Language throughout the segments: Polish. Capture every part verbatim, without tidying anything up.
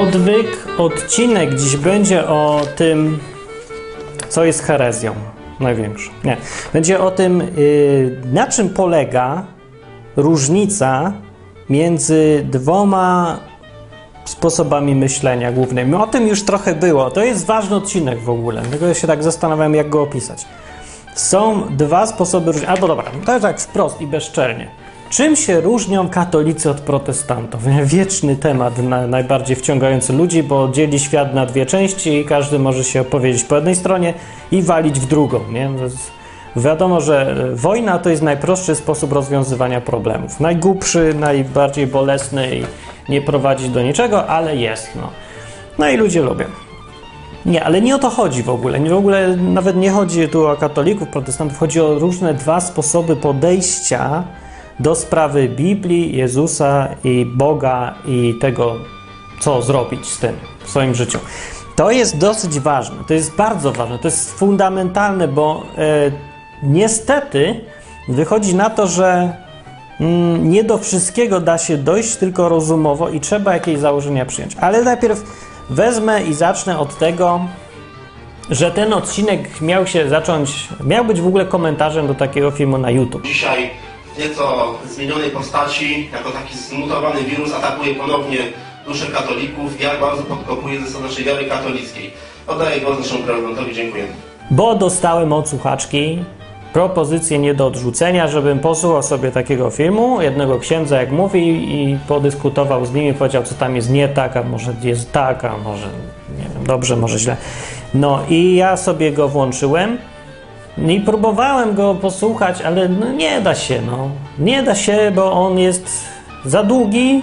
Odwyk, odcinek dziś będzie o tym, co jest herezją największą. Nie. Będzie o tym, yy, na czym polega różnica między dwoma sposobami myślenia głównymi. O tym już trochę było. To jest ważny odcinek w ogóle. Dlatego się tak zastanawiam, jak go opisać. Są dwa sposoby różnicy. Albo dobra, to jest tak wprost i bezczelnie. Czym się różnią katolicy od protestantów? Wieczny temat, na, najbardziej wciągający ludzi, bo dzieli świat na dwie części i każdy może się opowiedzieć po jednej stronie i walić w drugą. Nie? Wiadomo, że wojna to jest najprostszy sposób rozwiązywania problemów. Najgłupszy, najbardziej bolesny i nie prowadzi do niczego, ale jest. No, no i ludzie lubią. Nie, ale nie o to chodzi w ogóle. W ogóle nawet nie chodzi tu o katolików, protestantów. Chodzi o różne dwa sposoby podejścia do sprawy Biblii, Jezusa i Boga i tego, co zrobić z tym w swoim życiu. To jest dosyć ważne, to jest bardzo ważne, to jest fundamentalne, bo e, niestety wychodzi na to, że mm, nie do wszystkiego da się dojść tylko rozumowo i trzeba jakieś założenia przyjąć. Ale najpierw wezmę i zacznę od tego, że ten odcinek miał się zacząć, miał być w ogóle komentarzem do takiego filmu na YouTube. Dzisiaj w nieco zmienionej postaci, jako taki zmutowany wirus atakuje ponownie duszę katolików i jak bardzo podkopuje zasady naszej wiary katolickiej. Oddaję głos naszemu prezydentowi, dziękuję. Bo dostałem od słuchaczki propozycję nie do odrzucenia, żebym posłuchał sobie takiego filmu, jednego księdza, jak mówi, i podyskutował z nim i powiedział, co tam jest nie tak, a może jest tak, a może nie wiem, dobrze, może źle. No i ja sobie go włączyłem i próbowałem go posłuchać, ale no nie da się, no. Nie da się, bo on jest za długi,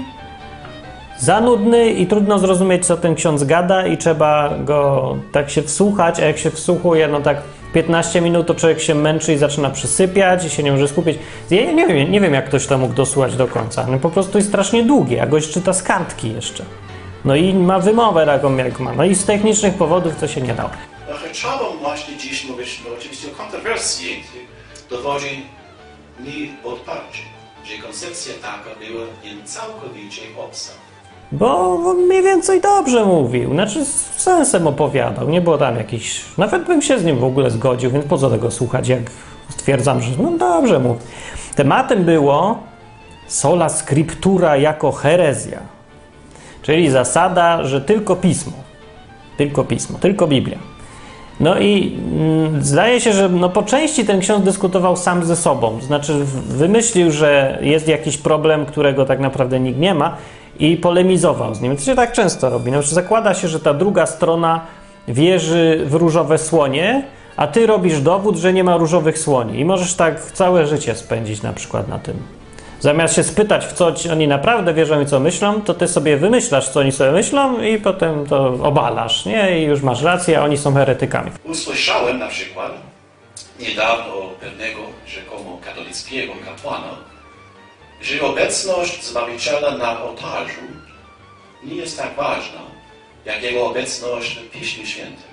za nudny i trudno zrozumieć, co ten ksiądz gada i trzeba go tak się wsłuchać, a jak się wsłuchuje, no tak piętnaście minut to człowiek się męczy i zaczyna przysypiać i się nie może skupić. Ja nie wiem, nie wiem jak ktoś to mógł dosłuchać do końca. No po prostu jest strasznie długi, a gość czyta z kartki jeszcze. No i ma wymowę taką jak ma. No i z technicznych powodów to się nie dało. Chciałbym właśnie dziś mówić no, oczywiście o kontrowersji, dowodzi mi odparcie, że koncepcja taka była im całkowicie obca. Bo mniej więcej dobrze mówił, znaczy z sensem opowiadał, nie było tam jakiś... Nawet bym się z nim w ogóle zgodził, więc po co tego słuchać, jak stwierdzam, że no dobrze mówi. Tematem było sola scriptura jako herezja, czyli zasada, że tylko pismo, tylko pismo, tylko Biblia. No i mm, zdaje się, że no po części ten ksiądz dyskutował sam ze sobą, znaczy wymyślił, że jest jakiś problem, którego tak naprawdę nikt nie ma, i polemizował z nim. To się tak często robi. Znaczy zakłada się, że ta druga strona wierzy w różowe słonie, a ty robisz dowód, że nie ma różowych słoni. I możesz tak całe życie spędzić na przykład na tym. Zamiast się spytać, w co oni naprawdę wierzą i co myślą, to ty sobie wymyślasz, co oni sobie myślą i potem to obalasz, nie? I już masz rację, a oni są heretykami. Usłyszałem na przykład niedawno pewnego rzekomo katolickiego kapłana, że obecność Zbawiciela na ołtarzu nie jest tak ważna, jak jego obecność w Piśmie Świętym.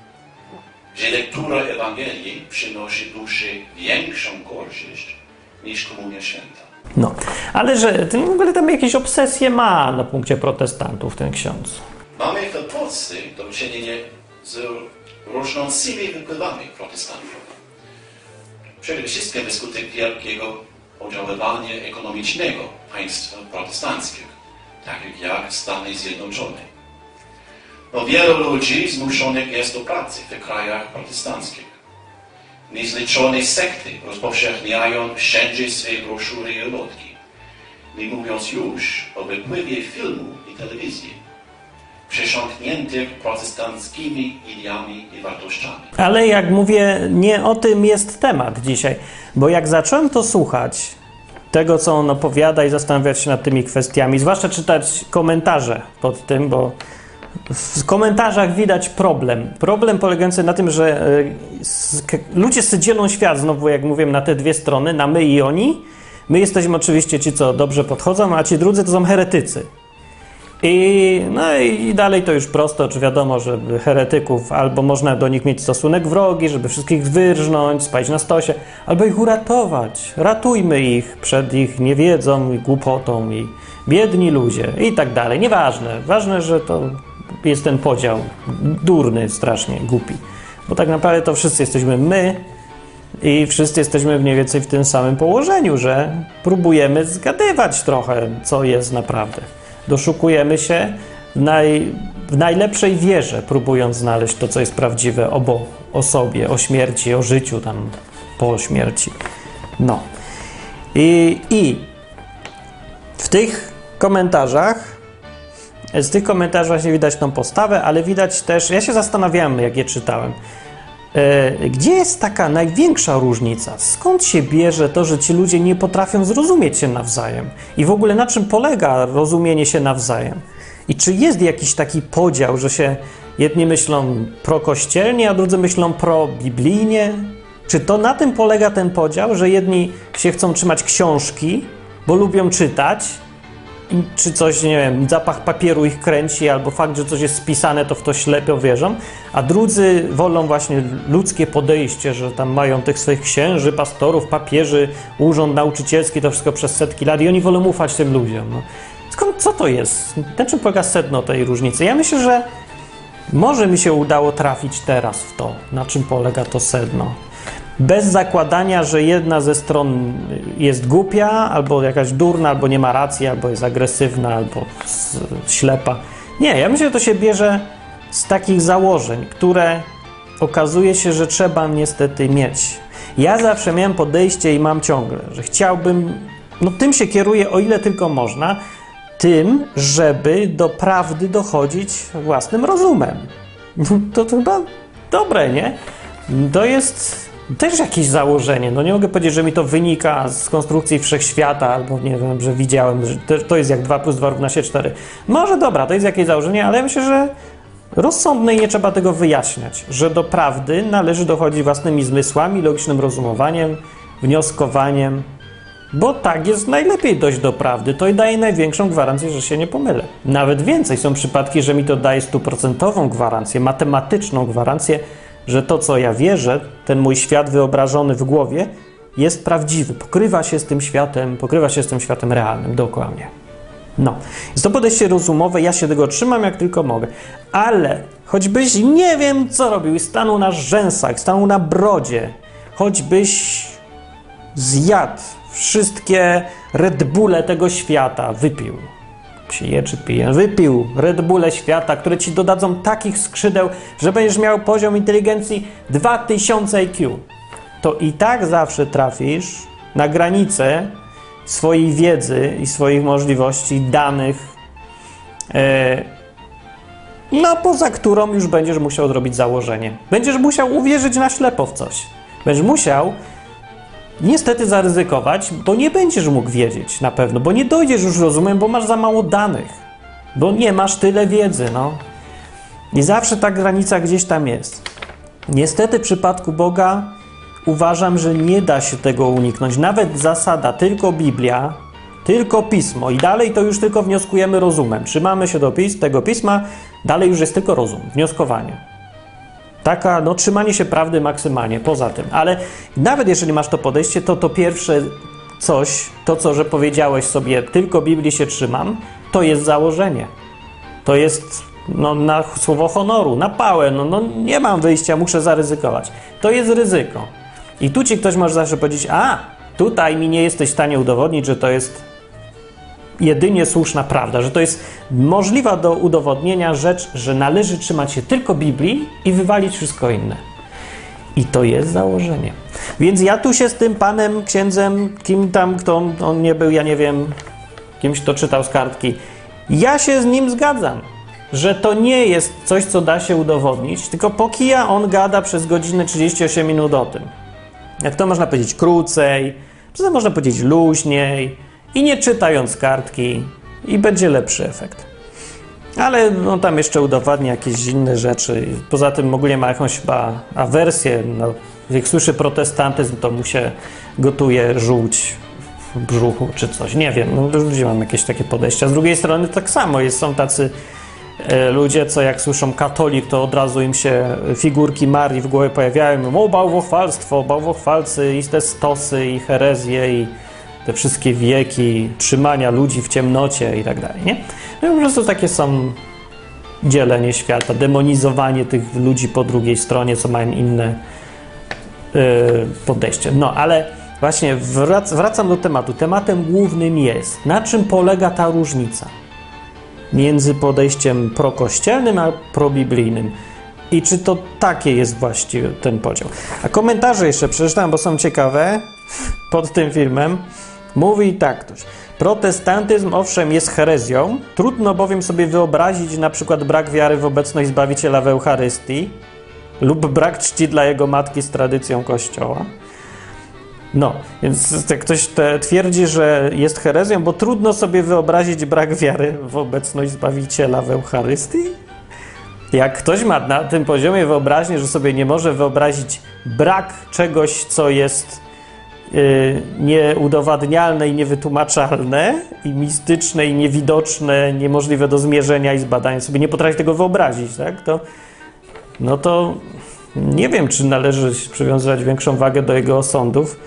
Że lektura Ewangelii przynosi duszy większą korzyść niż Komunia Święta. No, ale że ten w ogóle tam jakieś obsesje ma na punkcie protestantów ten ksiądz. Mamy w Polsce do czynienia z różnącymi wypływami protestantów. Przede wszystkim wskutek wielkiego oddziaływania ekonomicznego państwa protestanckich, takich jak Stany Zjednoczone. No, wielu ludzi zmuszonych jest do pracy w krajach protestanckich. Niezliczone sekty rozpowszechniają wszędzie swe broszury i ulotki, nie mówiąc już o wypływie filmu i telewizji, przesiąkniętych protestanckimi ideami i wartościami. Ale jak mówię, nie o tym jest temat dzisiaj, bo jak zacząłem to słuchać, tego co on opowiada i zastanawiać się nad tymi kwestiami, zwłaszcza czytać komentarze pod tym, bo w komentarzach widać problem. Problem polegający na tym, że ludzie sobie dzielą świat, znowu jak mówię, na te dwie strony, na my i oni. My jesteśmy oczywiście ci, co dobrze podchodzą, a ci drudzy to są heretycy. I, no i dalej to już prosto, czy wiadomo, że heretyków albo można do nich mieć stosunek wrogi, żeby wszystkich wyrżnąć, spać na stosie, albo ich uratować. Ratujmy ich przed ich niewiedzą i głupotą i biedni ludzie i tak dalej. Nieważne. Ważne, że to jest ten podział durny, strasznie głupi. Bo tak naprawdę to wszyscy jesteśmy my i wszyscy jesteśmy mniej więcej w tym samym położeniu, że próbujemy zgadywać trochę, co jest naprawdę. Doszukujemy się w, naj, w najlepszej wierze, próbując znaleźć to, co jest prawdziwe o Bogu, o sobie, o śmierci, o życiu tam po śmierci. No. I, i w tych komentarzach, z tych komentarzy właśnie widać tą postawę, ale widać też, ja się zastanawiałem, jak je czytałem, e, gdzie jest taka największa różnica? Skąd się bierze to, że ci ludzie nie potrafią zrozumieć się nawzajem? I w ogóle na czym polega rozumienie się nawzajem? I czy jest jakiś taki podział, że się jedni myślą prokościelnie, a drudzy myślą probiblijnie? Czy to na tym polega ten podział, że jedni się chcą trzymać książki, bo lubią czytać, czy coś, nie wiem, zapach papieru ich kręci, albo fakt, że coś jest spisane, to w to ślepo wierzą, a drudzy wolą właśnie ludzkie podejście, że tam mają tych swoich księży, pastorów, papieży, urząd nauczycielski, to wszystko przez setki lat i oni wolą ufać tym ludziom. No. Skąd, co to jest? Na czym polega sedno tej różnicy? Ja myślę, że może mi się udało trafić teraz w to, na czym polega to sedno. Bez zakładania, że jedna ze stron jest głupia, albo jakaś durna, albo nie ma racji, albo jest agresywna, albo ślepa. Nie, ja myślę, że to się bierze z takich założeń, które okazuje się, że trzeba niestety mieć. Ja zawsze miałem podejście i mam ciągle, że chciałbym, no tym się kieruję, o ile tylko można, tym, żeby do prawdy dochodzić własnym rozumem. To, to chyba dobre, nie? To jest też jakieś założenie. No nie mogę powiedzieć, że mi to wynika z konstrukcji wszechświata, albo nie wiem, że widziałem, że to jest jak dwa plus dwa równa się cztery. Może dobra, to jest jakieś założenie, ale ja myślę, że rozsądne i nie trzeba tego wyjaśniać, że do prawdy należy dochodzić własnymi zmysłami, logicznym rozumowaniem, wnioskowaniem, bo tak jest najlepiej dojść do prawdy. To daje największą gwarancję, że się nie pomylę. Nawet więcej, są przypadki, że mi to daje stuprocentową gwarancję, matematyczną gwarancję, że to, co ja wierzę, ten mój świat wyobrażony w głowie, jest prawdziwy, pokrywa się z tym światem, pokrywa się z tym światem realnym, dokładnie. No, jest to podejście rozumowe, ja się tego trzymam jak tylko mogę, ale choćbyś nie wiem co robił i stanął na rzęsach, stanął na brodzie, choćbyś zjadł wszystkie Red Bulle tego świata, wypił, pije czy pije, wypił Red Bulle świata, które ci dodadzą takich skrzydeł, że będziesz miał poziom inteligencji dwa tysiące I Q, to i tak zawsze trafisz na granicę swojej wiedzy i swoich możliwości, danych, e, no poza którą już będziesz musiał zrobić założenie. Będziesz musiał uwierzyć na ślepo w coś. Będziesz musiał niestety zaryzykować, bo nie będziesz mógł wiedzieć na pewno, bo nie dojdziesz już, rozumiem, bo masz za mało danych, bo nie masz tyle wiedzy, no. I zawsze ta granica gdzieś tam jest. Niestety w przypadku Boga uważam, że nie da się tego uniknąć. Nawet zasada tylko Biblia, tylko Pismo i dalej to już tylko wnioskujemy rozumem. Trzymamy się do pis- tego Pisma, dalej już jest tylko rozum, wnioskowanie. Taka, no, trzymanie się prawdy maksymalnie, poza tym. Ale nawet jeżeli masz to podejście, to to pierwsze coś, to co, że powiedziałeś sobie, tylko Biblii się trzymam, to jest założenie. To jest, no, na słowo honoru, na pałę, no, no nie mam wyjścia, muszę zaryzykować. To jest ryzyko. I tu ci ktoś może zawsze powiedzieć, a, tutaj mi nie jesteś w stanie udowodnić, że to jest jedynie słuszna prawda, że to jest możliwa do udowodnienia rzecz, że należy trzymać się tylko Biblii i wywalić wszystko inne. I to jest założenie. Więc ja tu się z tym panem, księdzem, kim tam, kto on, on nie był, ja nie wiem, kimś, kto czytał z kartki, ja się z nim zgadzam, że to nie jest coś, co da się udowodnić, tylko póki ja on gada przez godzinę trzydzieści osiem minut o tym. Jak to można powiedzieć krócej, to można powiedzieć luźniej i nie czytając kartki i będzie lepszy efekt. Ale no, tam jeszcze udowadnia jakieś inne rzeczy. Poza tym ogólnie ma jakąś chyba awersję. No, jak słyszy protestantyzm, to mu się gotuje żółć w brzuchu czy coś. Nie wiem, no, ludzie mam jakieś takie podejścia. Z drugiej strony tak samo jest, są tacy e, ludzie, co jak słyszą katolik, to od razu im się figurki Marii w głowie pojawiają. O, bałwochwalstwo, bałwochwalcy i te stosy i herezje i te wszystkie wieki trzymania ludzi w ciemnocie i tak dalej, nie? No i po prostu takie są dzielenie świata, demonizowanie tych ludzi po drugiej stronie, co mają inne yy, podejście. No, ale właśnie wrac, wracam do tematu. Tematem głównym jest, na czym polega ta różnica między podejściem prokościelnym a probiblijnym. I czy to takie jest właściwie ten podział. A komentarze jeszcze przeczytam, bo są ciekawe pod tym filmem. Mówi tak ktoś. Protestantyzm owszem jest herezją, trudno bowiem sobie wyobrazić na przykład brak wiary w obecność Zbawiciela w Eucharystii lub brak czci dla Jego Matki z tradycją Kościoła. No, więc ktoś te twierdzi, że jest herezją, bo trudno sobie wyobrazić brak wiary w obecność Zbawiciela w Eucharystii. Jak ktoś ma na tym poziomie wyobraźnię, że sobie nie może wyobrazić brak czegoś, co jest yy, nieudowadnialne i niewytłumaczalne, i mistyczne, i niewidoczne, niemożliwe do zmierzenia i zbadania, sobie nie potrafi tego wyobrazić, tak? To, no to nie wiem, czy należy przywiązywać większą wagę do jego osądów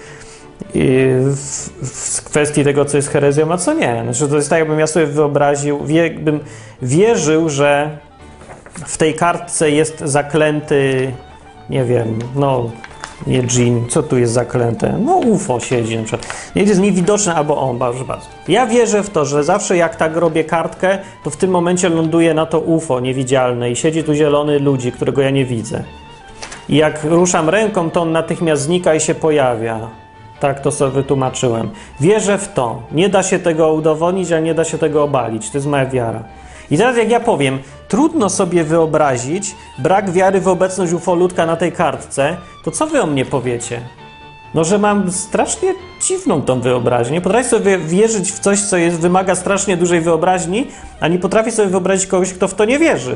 w, w kwestii tego, co jest herezją, a co nie. Znaczy, to jest tak, jakbym ja sobie wyobraził, wie, bym wierzył, że w tej kartce jest zaklęty, nie wiem, no, nie dżin, co tu jest zaklęte? No U F O siedzi na przykład. Jest niewidoczny albo on, bardzo, bardzo. Ja wierzę w to, że zawsze jak tak robię kartkę, to w tym momencie ląduje na to U F O niewidzialne i siedzi tu zielony ludzi, którego ja nie widzę. I jak ruszam ręką, to on natychmiast znika i się pojawia. Tak to sobie wytłumaczyłem. Wierzę w to. Nie da się tego udowodnić, a nie da się tego obalić. To jest moja wiara. I teraz jak ja powiem, trudno sobie wyobrazić brak wiary w obecność ufolutka na tej kartce, to co wy o mnie powiecie? No, że mam strasznie dziwną tą wyobraźnię. Nie potrafię sobie wierzyć w coś, co jest, wymaga strasznie dużej wyobraźni, a nie potrafię sobie wyobrazić kogoś, kto w to nie wierzy.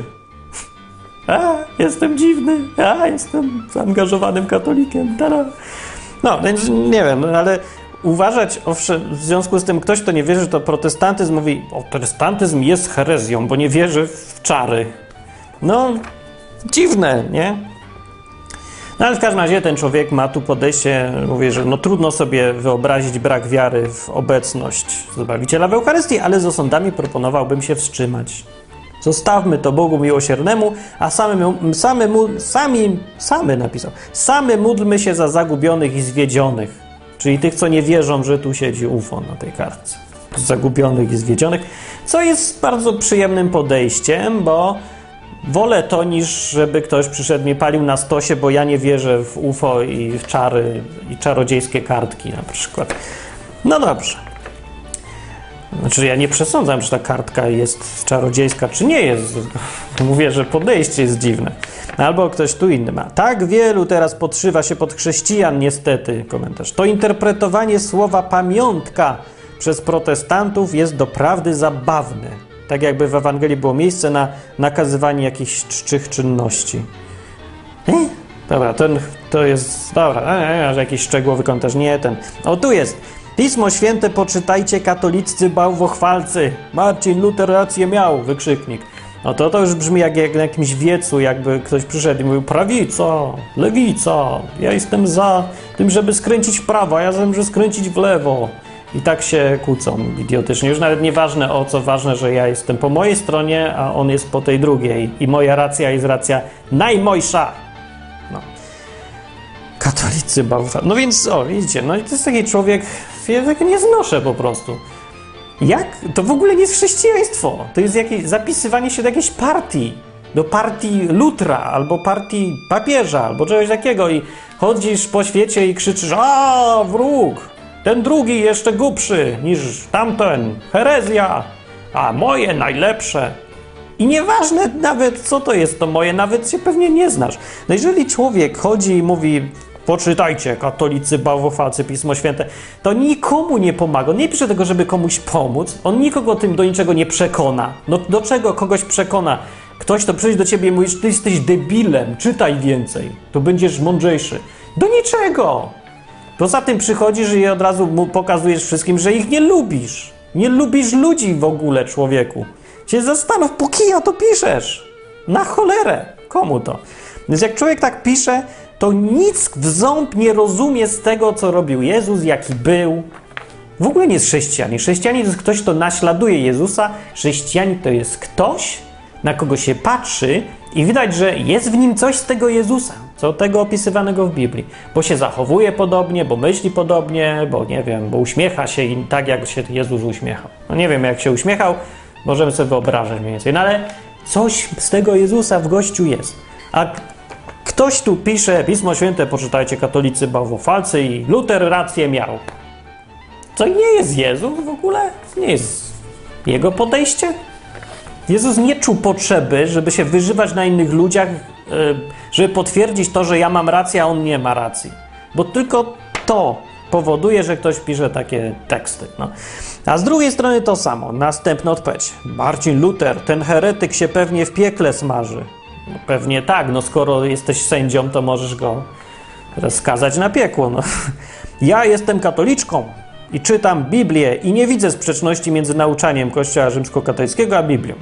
A, jestem dziwny, a, jestem zaangażowanym katolikiem. Tada. No, więc nie wiem, no, ale uważać, owszem, w związku z tym ktoś, kto nie wierzy, to protestantyzm mówi, o, protestantyzm jest herezją, bo nie wierzy w czary. No, dziwne, nie? No, ale w każdym razie ten człowiek ma tu podejście, mówi, że no trudno sobie wyobrazić brak wiary w obecność Zbawiciela w Eucharystii, ale z osądami proponowałbym się wstrzymać. Zostawmy to Bogu miłosiernemu, a samy, samy, sami, samy napisał, samy módlmy się za zagubionych i zwiedzionych, czyli tych, co nie wierzą, że tu siedzi U F O na tej kartce. Zagubionych i zwiedzionych, co jest bardzo przyjemnym podejściem, bo wolę to, niż żeby ktoś przyszedł mnie palił na stosie, bo ja nie wierzę w U F O i w czary i czarodziejskie kartki na przykład. No dobrze. Znaczy ja nie przesądzam, czy ta kartka jest czarodziejska, czy nie jest. Mówię, że podejście jest dziwne. Albo ktoś tu inny ma. Tak wielu teraz podszywa się pod chrześcijan, niestety, komentarz. To interpretowanie słowa pamiątka przez protestantów jest doprawdy zabawne. Tak jakby w Ewangelii było miejsce na nakazywanie jakichś czczych czynności. E? Dobra, ten to jest... Dobra, e, e, jakiś szczegółowy komentarz. Nie, ten... O, tu jest. Pismo Święte poczytajcie, katoliccy bałwochwalcy. Marcin Luter rację miał, wykrzyknik. No to to już brzmi jak, jak na jakimś wiecu, jakby ktoś przyszedł i mówił prawica, lewica, ja jestem za tym, żeby skręcić w prawo, a ja za tym, żeby skręcić w lewo. I tak się kłócą idiotycznie. Już nawet nieważne o co, ważne, że ja jestem po mojej stronie, a on jest po tej drugiej. I moja racja jest racja najmojsza. No. Katolicy bałwochwalcy. No więc, o, widzicie, no i to jest taki człowiek, ja tego nie znoszę po prostu. Jak? To w ogóle nie jest chrześcijaństwo. To jest jakieś zapisywanie się do jakiejś partii. Do partii Lutra, albo partii papieża, albo czegoś takiego i chodzisz po świecie i krzyczysz, a wróg, ten drugi jeszcze głupszy niż tamten, herezja, a moje najlepsze. I nieważne nawet co to jest to moje, nawet się pewnie nie znasz. No jeżeli człowiek chodzi i mówi, poczytajcie, katolicy, bałwochwalcy, Pismo Święte, to nikomu nie pomaga. On nie pisze tego, żeby komuś pomóc. On nikogo tym do niczego nie przekona. No do czego kogoś przekona? Ktoś, to przyjdzie do ciebie i mówisz, ty jesteś debilem, czytaj więcej, to będziesz mądrzejszy. Do niczego! Poza tym przychodzisz i od razu mu pokazujesz wszystkim, że ich nie lubisz. Nie lubisz ludzi w ogóle, człowieku. Cię zastanów, po kija to piszesz. Na cholerę. Komu to? Więc jak człowiek tak pisze, to nic w ząb nie rozumie z tego, co robił Jezus, jaki był. W ogóle nie jest chrześcijanin. Chrześcijanin to jest ktoś, kto naśladuje Jezusa. Chrześcijanin to jest ktoś, na kogo się patrzy i widać, że jest w nim coś z tego Jezusa, co tego opisywanego w Biblii, bo się zachowuje podobnie, bo myśli podobnie, bo nie wiem, bo uśmiecha się i tak jak się Jezus uśmiechał. No nie wiem, jak się uśmiechał, możemy sobie wyobrażać mniej więcej, no ale coś z tego Jezusa w gościu jest. A ktoś tu pisze, Pismo Święte, poczytajcie, katolicy bałwochwalcy i Luter rację miał. To nie jest Jezus w ogóle? Nie jest jego podejście? Jezus nie czuł potrzeby, żeby się wyżywać na innych ludziach, żeby potwierdzić to, że ja mam rację, a on nie ma racji. Bo tylko to powoduje, że ktoś pisze takie teksty. No. A z drugiej strony to samo. Następna odpowiedź. Marcin Luther, ten heretyk się pewnie w piekle smaży. No pewnie tak, no skoro jesteś sędzią, to możesz go skazać na piekło. No. Ja jestem katoliczką i czytam Biblię i nie widzę sprzeczności między nauczaniem Kościoła rzymskokatolickiego a Biblią.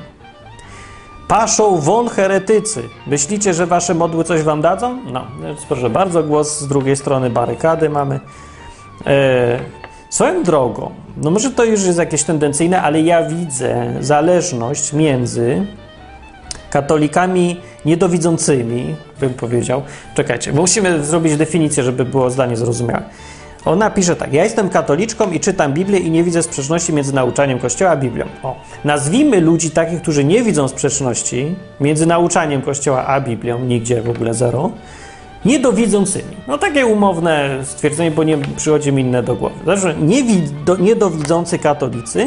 Paszą won heretycy. Myślicie, że wasze modły coś wam dadzą? No, proszę bardzo, głos z drugiej strony barykady mamy. E, swoją drogą, no może to już jest jakieś tendencyjne, ale ja widzę zależność między katolikami niedowidzącymi, bym powiedział. Czekajcie, bo musimy zrobić definicję, żeby było zdanie zrozumiałe. Ona pisze tak, ja jestem katoliczką i czytam Biblię i nie widzę sprzeczności między nauczaniem Kościoła a Biblią. O, nazwijmy ludzi takich, którzy nie widzą sprzeczności między nauczaniem Kościoła a Biblią, nigdzie w ogóle zero, niedowidzącymi. No takie umowne stwierdzenie, bo nie przychodzi mi inne do głowy. Znaczy, niewido, niedowidzący katolicy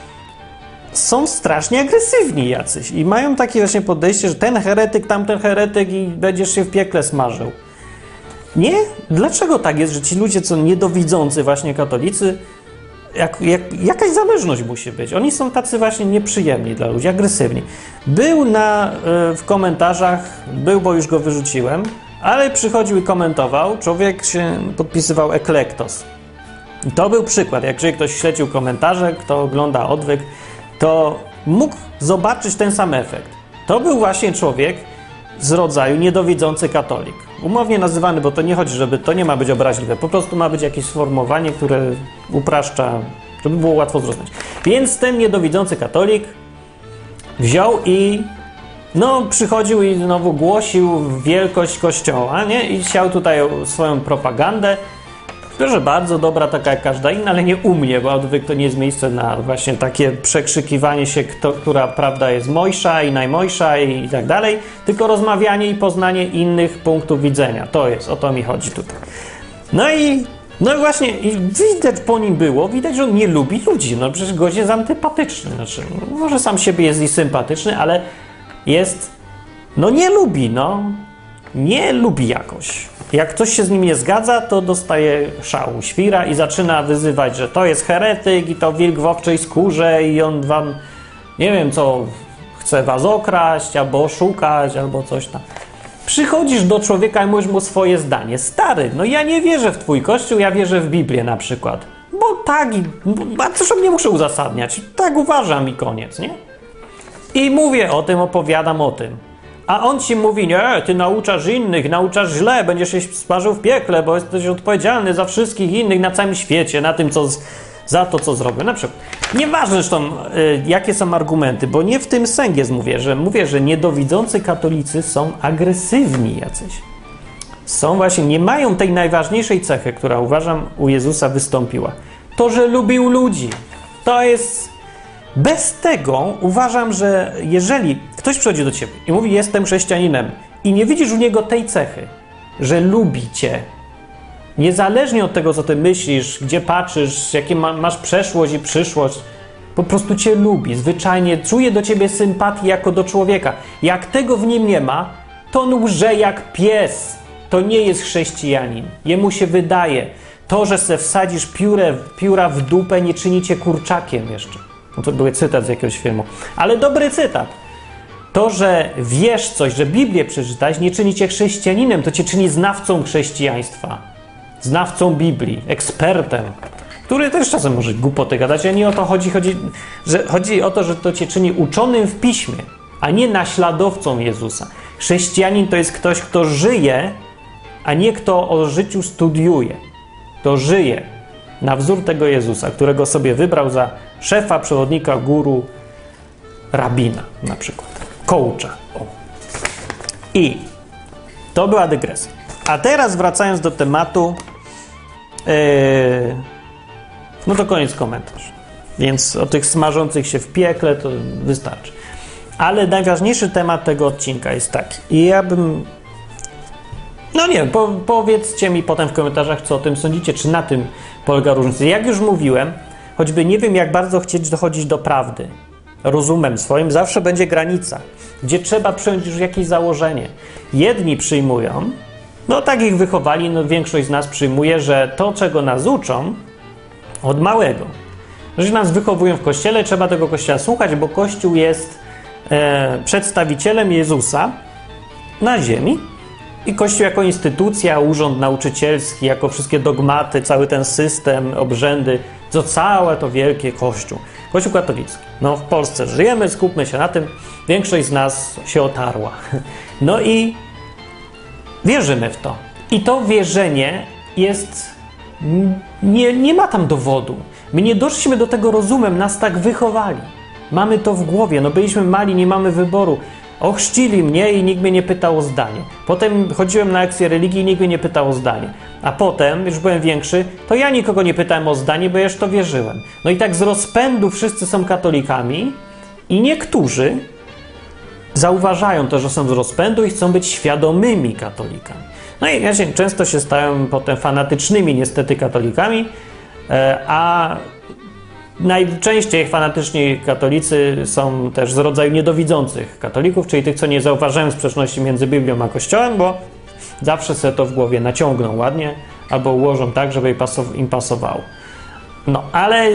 są strasznie agresywni jacyś i mają takie właśnie podejście, że ten heretyk, tamten heretyk i będziesz się w piekle smażył. Nie? Dlaczego tak jest, że ci ludzie, co niedowidzący właśnie katolicy, jak, jak, jakaś zależność musi być. Oni są tacy właśnie nieprzyjemni dla ludzi, agresywni. Był na, w komentarzach, był, bo już go wyrzuciłem, ale przychodził i komentował, człowiek się podpisywał Eklektos. I to był przykład, jak ktoś śledził komentarze, kto ogląda odwyk, to mógł zobaczyć ten sam efekt. To był właśnie człowiek z rodzaju niedowidzący katolik. Umownie nazywany, bo to nie chodzi, żeby to nie ma być obraźliwe, po prostu ma być jakieś sformułowanie, które upraszcza, żeby było łatwo zrozumieć. Więc ten niedowidzący katolik wziął i no przychodził i znowu głosił wielkość Kościoła, nie? I siał tutaj swoją propagandę. Proszę bardzo, dobra, taka jak każda inna, ale nie u mnie, bo odwyk to nie jest miejsce na właśnie takie przekrzykiwanie się, kto, która prawda jest mojsza i najmojsza i, i tak dalej, tylko rozmawianie i poznanie innych punktów widzenia. To jest, o to mi chodzi tutaj. No i, no i właśnie i widać po nim było, widać, że on nie lubi ludzi. No przecież gość jest antypatyczny. Znaczy, może sam siebie jest i sympatyczny, ale jest, no nie lubi, no. Nie lubi jakoś. Jak ktoś się z nim nie zgadza, to dostaje szału, świra i zaczyna wyzywać, że to jest heretyk i to wilk w owczej skórze i on wam, nie wiem co, chce was okraść, albo oszukać, albo coś tam. Przychodzisz do człowieka i mówisz mu swoje zdanie. Stary, no ja nie wierzę w twój kościół, ja wierzę w Biblię na przykład. Bo tak, a zresztą nie muszę uzasadniać. Tak uważam i koniec, nie? I mówię o tym, opowiadam o tym. A on ci mówi, nie, ty nauczasz innych, nauczasz źle, będziesz się sparzył w piekle, bo jesteś odpowiedzialny za wszystkich innych na całym świecie, na tym, co z, za to, co zrobił. Na przykład, nieważne zresztą, y, jakie są argumenty, bo nie w tym sęgiez mówię, że mówię, że niedowidzący katolicy są agresywni jacyś. Są właśnie, nie mają tej najważniejszej cechy, która uważam u Jezusa wystąpiła. To, że lubił ludzi. To jest... Bez tego uważam, że jeżeli ktoś przychodzi do ciebie i mówi, jestem chrześcijaninem i nie widzisz u niego tej cechy, że lubi cię, niezależnie od tego, co ty myślisz, gdzie patrzysz, jakie ma, masz przeszłość i przyszłość, po prostu cię lubi, zwyczajnie czuje do ciebie sympatię jako do człowieka. Jak tego w nim nie ma, to on łże jak pies. To nie jest chrześcijanin. Jemu się wydaje. To, że se wsadzisz piórę, pióra w dupę, nie czyni cię kurczakiem jeszcze. No to był cytat z jakiegoś filmu. Ale dobry cytat. To, że wiesz coś, że Biblię przeczytałeś, nie czyni cię chrześcijaninem, to cię czyni znawcą chrześcijaństwa. Znawcą Biblii, ekspertem, który też czasem może głupoty gadać, a nie o to chodzi, chodzi, że chodzi o to, że to cię czyni uczonym w piśmie, a nie naśladowcą Jezusa. Chrześcijanin to jest ktoś, kto żyje, a nie kto o życiu studiuje. To żyje na wzór tego Jezusa, którego sobie wybrał za szefa, przewodnika, guru, rabina na przykład. coacha. O. I to była dygresja. A teraz wracając do tematu, yy, no to koniec komentarz. Więc o tych smażących się w piekle to wystarczy. Ale najważniejszy temat tego odcinka jest taki. I ja bym... No nie wiem, po, powiedzcie mi potem w komentarzach, co o tym sądzicie, czy na tym polega różnica. Jak już mówiłem, choćby nie wiem, jak bardzo chcieć dochodzić do prawdy, rozumem swoim, zawsze będzie granica, gdzie trzeba przyjąć już jakieś założenie. Jedni przyjmują, no tak ich wychowali, no większość z nas przyjmuje, że to, czego nas uczą od małego, że nas wychowują w Kościele, trzeba tego Kościoła słuchać, bo Kościół jest e, przedstawicielem Jezusa na ziemi i Kościół jako instytucja, urząd nauczycielski, jako wszystkie dogmaty, cały ten system, obrzędy, to całe to wielkie Kościół. Kościół katolicki. No w Polsce żyjemy, skupmy się na tym, większość z nas się otarła. No i wierzymy w to. I to wierzenie jest... Nie, nie ma tam dowodu. My nie doszliśmy do tego rozumem, nas tak wychowali. Mamy to w głowie, no byliśmy mali, nie mamy wyboru. Ochrzcili mnie i nikt mnie nie pytał o zdanie. Potem chodziłem na lekcje religii i nikt mnie nie pytał o zdanie. A potem, już byłem większy, to ja nikogo nie pytałem o zdanie, bo ja już to wierzyłem. No i tak z rozpędu wszyscy są katolikami i niektórzy zauważają to, że są z rozpędu i chcą być świadomymi katolikami. No i właśnie często się stają potem fanatycznymi niestety katolikami, a najczęściej fanatyczni katolicy są też z rodzaju niedowidzących katolików, czyli tych, co nie zauważają sprzeczności między Biblią a Kościołem, bo zawsze sobie to w głowie naciągną ładnie albo ułożą tak, żeby im pasowało. No, ale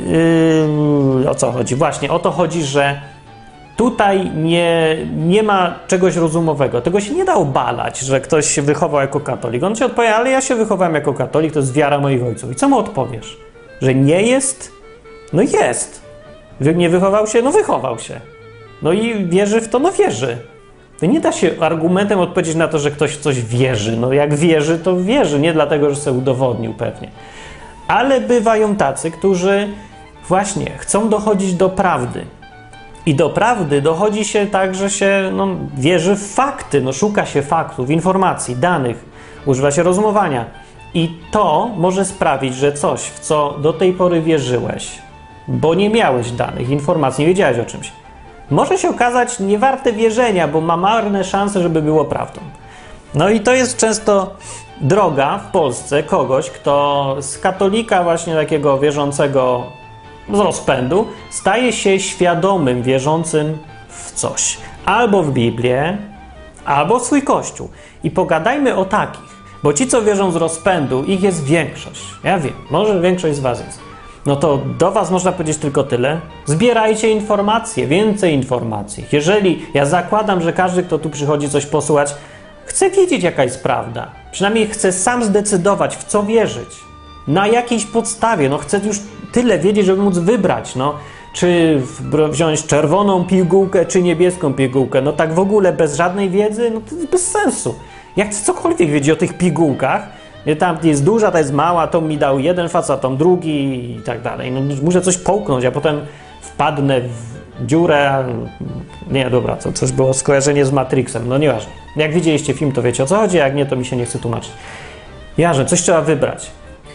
yy, o co chodzi? Właśnie o to chodzi, że tutaj nie, nie ma czegoś rozumowego. Tego się nie da obalać, że ktoś się wychował jako katolik. On ci odpowie, ale ja się wychowałem jako katolik, to jest wiara moich ojców. I co mu odpowiesz? Że nie jest? No jest. Nie wychował się? No wychował się. No i wierzy w to? No wierzy. To nie da się argumentem odpowiedzieć na to, że ktoś w coś wierzy. No jak wierzy, to wierzy. Nie dlatego, że sobie udowodnił pewnie. Ale bywają tacy, którzy właśnie chcą dochodzić do prawdy. I do prawdy dochodzi się tak, że się no, wierzy w fakty, no, szuka się faktów, informacji, danych, używa się rozumowania. I to może sprawić, że coś, w co do tej pory wierzyłeś, bo nie miałeś danych, informacji, nie wiedziałeś o czymś, może się okazać niewarte wierzenia, bo ma marne szanse, żeby było prawdą. No i to jest często droga w Polsce kogoś, kto z katolika właśnie takiego wierzącego z rozpędu staje się świadomym, wierzącym w coś. Albo w Biblię, albo w swój Kościół. I pogadajmy o takich, bo ci, co wierzą z rozpędu, ich jest większość. Ja wiem, może większość z was jest. No to do was można powiedzieć tylko tyle. Zbierajcie informacje, więcej informacji. Jeżeli, ja zakładam, że każdy, kto tu przychodzi coś posłuchać, chce wiedzieć, jaka jest prawda. Przynajmniej chce sam zdecydować, w co wierzyć. Na jakiejś podstawie. No chce już tyle wiedzieć, żeby móc wybrać, no. Czy wziąć czerwoną pigułkę, czy niebieską pigułkę. No tak w ogóle bez żadnej wiedzy, no to jest bez sensu. Jak chcę cokolwiek wiedzieć o tych pigułkach, tam jest duża, ta jest mała, to mi dał jeden facet, tą drugi i tak dalej. No muszę coś połknąć, a potem wpadnę w dziurę. Nie, dobra, to coś było skojarzenie z Matrixem, no nieważne. Jak widzieliście film, to wiecie, o co chodzi, jak nie, to mi się nie chce tłumaczyć. Jarze, coś trzeba wybrać.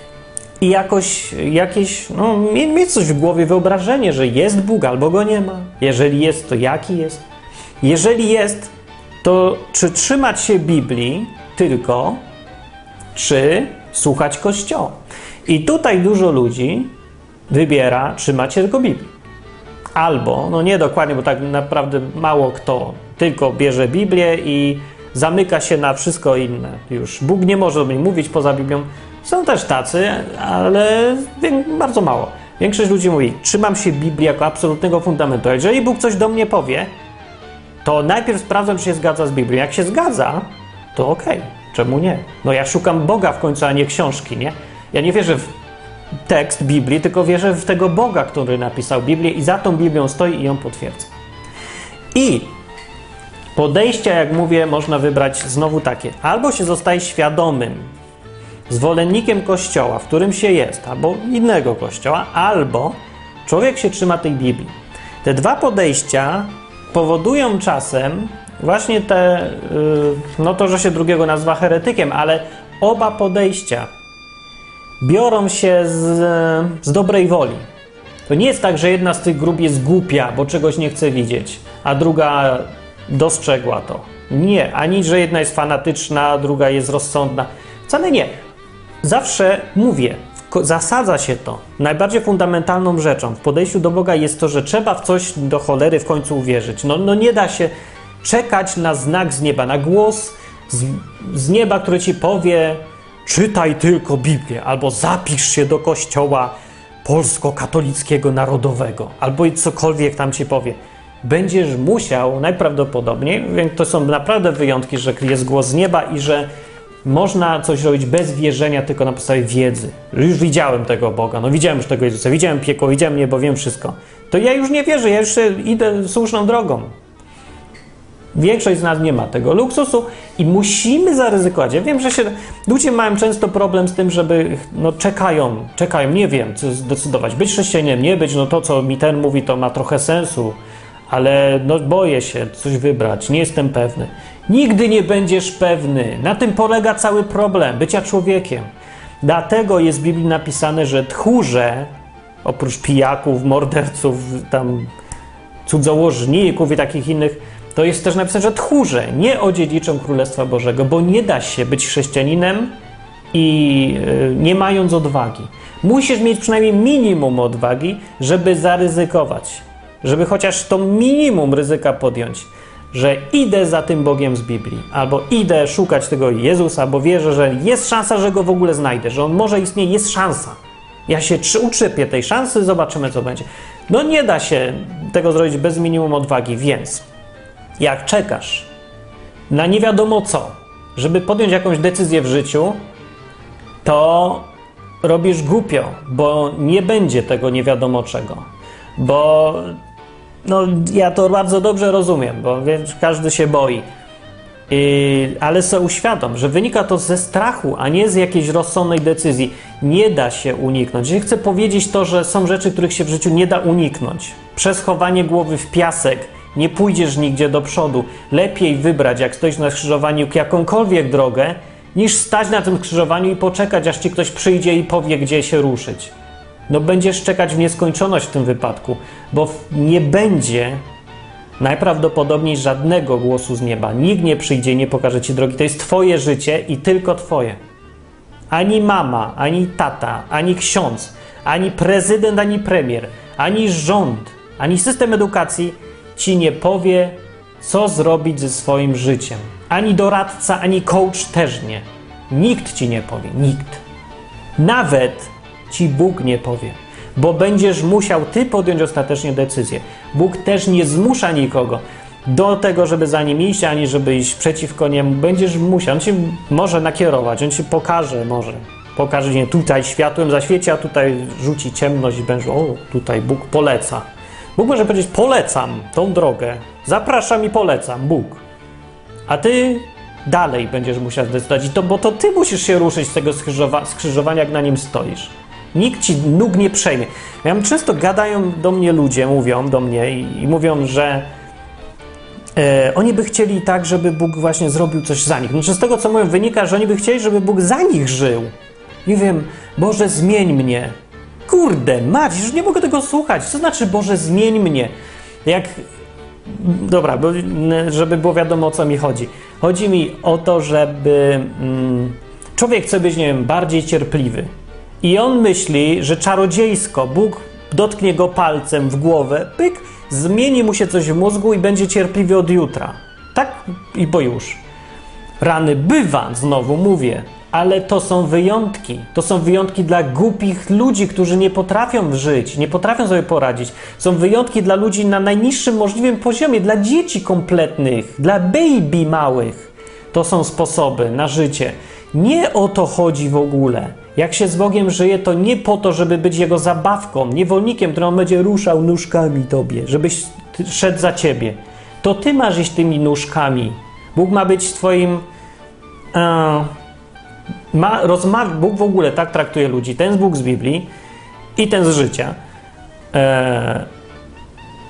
I jakoś, jakieś, no, mieć coś w głowie, wyobrażenie, że jest Bóg albo go nie ma. Jeżeli jest, to jaki jest? Jeżeli jest, to czy trzymać się Biblii tylko, czy słuchać Kościoła? I tutaj dużo ludzi wybiera trzymać się tylko Biblii. Albo, no nie dokładnie, bo tak naprawdę mało kto tylko bierze Biblię i zamyka się na wszystko inne. Już Bóg nie może o mnie mówić poza Biblią. Są też tacy, ale bardzo mało. Większość ludzi mówi, trzymam się Biblii jako absolutnego fundamentu. A jeżeli Bóg coś do mnie powie, to najpierw sprawdzam, czy się zgadza z Biblią. Jak się zgadza, to okej. Okay. Czemu nie? No ja szukam Boga w końcu, a nie książki, nie? Ja nie wierzę w tekst Biblii, tylko wierzę w tego Boga, który napisał Biblię i za tą Biblią stoi i ją potwierdza. I podejścia, jak mówię, można wybrać znowu takie. Albo się zostaje świadomym zwolennikiem Kościoła, w którym się jest, albo innego Kościoła, albo człowiek się trzyma tej Biblii. Te dwa podejścia powodują czasem właśnie te, no to, że się drugiego nazywa heretykiem, ale oba podejścia biorą się z, z dobrej woli. To nie jest tak, że jedna z tych grup jest głupia, bo czegoś nie chce widzieć, a druga dostrzegła to. Nie, ani że jedna jest fanatyczna, a druga jest rozsądna. Wcale nie. Zawsze mówię, zasadza się to. Najbardziej fundamentalną rzeczą w podejściu do Boga jest to, że trzeba w coś do cholery w końcu uwierzyć. No, no nie da się czekać na znak z nieba, na głos z, z nieba, który ci powie: czytaj tylko Biblię, albo zapisz się do kościoła polsko-katolickiego narodowego, albo cokolwiek tam ci powie. Będziesz musiał najprawdopodobniej, więc to są naprawdę wyjątki, że jest głos z nieba i że można coś robić bez wierzenia, tylko na podstawie wiedzy. Już widziałem tego Boga, no widziałem już tego Jezusa, widziałem piekło, widziałem niebo, wiem wszystko. To ja już nie wierzę, ja już idę słuszną drogą. Większość z nas nie ma tego luksusu i musimy zaryzykować. Ja wiem, że się ludzie mają często problem z tym, żeby, no czekają, czekają, nie wiem, co zdecydować. Być chrześcijaninem, nie być, no to, co mi ten mówi, to ma trochę sensu, ale no boję się coś wybrać, nie jestem pewny. Nigdy nie będziesz pewny. Na tym polega cały problem bycia człowiekiem. Dlatego jest w Biblii napisane, że tchórze, oprócz pijaków, morderców, tam cudzołożników i takich innych, to jest też napisane, że tchórze nie odziedziczą Królestwa Bożego, bo nie da się być chrześcijaninem i yy, nie mając odwagi. Musisz mieć przynajmniej minimum odwagi, żeby zaryzykować, żeby chociaż to minimum ryzyka podjąć, że idę za tym Bogiem z Biblii, albo idę szukać tego Jezusa, bo wierzę, że jest szansa, że Go w ogóle znajdę, że On może istnieje, jest szansa. Ja się utrzepię tej szansy, zobaczymy, co będzie. No nie da się tego zrobić bez minimum odwagi, więc jak czekasz na nie wiadomo co, żeby podjąć jakąś decyzję w życiu, to robisz głupio, bo nie będzie tego nie wiadomo czego. Bo no, ja to bardzo dobrze rozumiem, bo wiesz, każdy się boi. Yy, ale sobie uświadom, że wynika to ze strachu, a nie z jakiejś rozsądnej decyzji. Nie da się uniknąć. Ja chcę powiedzieć to, że są rzeczy, których się w życiu nie da uniknąć. Przez chowanie głowy w piasek nie pójdziesz nigdzie do przodu. Lepiej wybrać, jak stoisz na skrzyżowaniu, jakąkolwiek drogę, niż stać na tym skrzyżowaniu i poczekać, aż ci ktoś przyjdzie i powie, gdzie się ruszyć. No będziesz czekać w nieskończoność w tym wypadku, bo nie będzie najprawdopodobniej żadnego głosu z nieba. Nikt nie przyjdzie i nie pokaże ci drogi. To jest twoje życie i tylko twoje. Ani mama, ani tata, ani ksiądz, ani prezydent, ani premier, ani rząd, ani system edukacji ci nie powie, co zrobić ze swoim życiem. Ani doradca, ani coach też nie. Nikt ci nie powie. Nikt. Nawet ci Bóg nie powie. Bo będziesz musiał ty podjąć ostatecznie decyzję. Bóg też nie zmusza nikogo do tego, żeby za nim iść, ani żeby iść przeciwko niemu. Będziesz musiał. On ci może nakierować, on ci pokaże może. Pokaże, nie, tutaj światłem zaświeci, a tutaj rzuci ciemność i będzie, o, tutaj Bóg poleca. Bóg może powiedzieć, polecam tą drogę. Zapraszam i polecam, Bóg. A ty dalej będziesz musiał zdecydować, I to, bo to ty musisz się ruszyć z tego skrzyżowa- skrzyżowania, jak na nim stoisz. Nikt ci nóg nie przejmie. Ja często gadają do mnie ludzie, mówią do mnie i, i mówią, że e, oni by chcieli tak, żeby Bóg właśnie zrobił coś za nich. Znaczy z tego, co mówią, wynika, że oni by chcieli, żeby Bóg za nich żył. I wiem, Boże, zmień mnie. Kurde, Mać, już nie mogę tego słuchać. Co znaczy, Boże, zmień mnie? Jak... Dobra, bo, żeby było wiadomo, o co mi chodzi. Chodzi mi o to, żeby mm, człowiek chce być, nie wiem, bardziej cierpliwy. I on myśli, że czarodziejsko Bóg dotknie go palcem w głowę, pyk, zmieni mu się coś w mózgu i będzie cierpliwy od jutra. Tak i bo już. Rany, bywa, znowu mówię, ale to są wyjątki. To są wyjątki dla głupich ludzi, którzy nie potrafią żyć, nie potrafią sobie poradzić. Są wyjątki dla ludzi na najniższym możliwym poziomie, dla dzieci kompletnych, dla baby małych. To są sposoby na życie. Nie o to chodzi w ogóle. Jak się z Bogiem żyje, to nie po to, żeby być Jego zabawką, niewolnikiem, który on będzie ruszał nóżkami tobie, żebyś szedł za ciebie. To ty masz iść tymi nóżkami. Bóg ma być twoim... E, ma, rozmawia, Bóg w ogóle tak traktuje ludzi. Ten z Bóg z Biblii i ten z życia. E,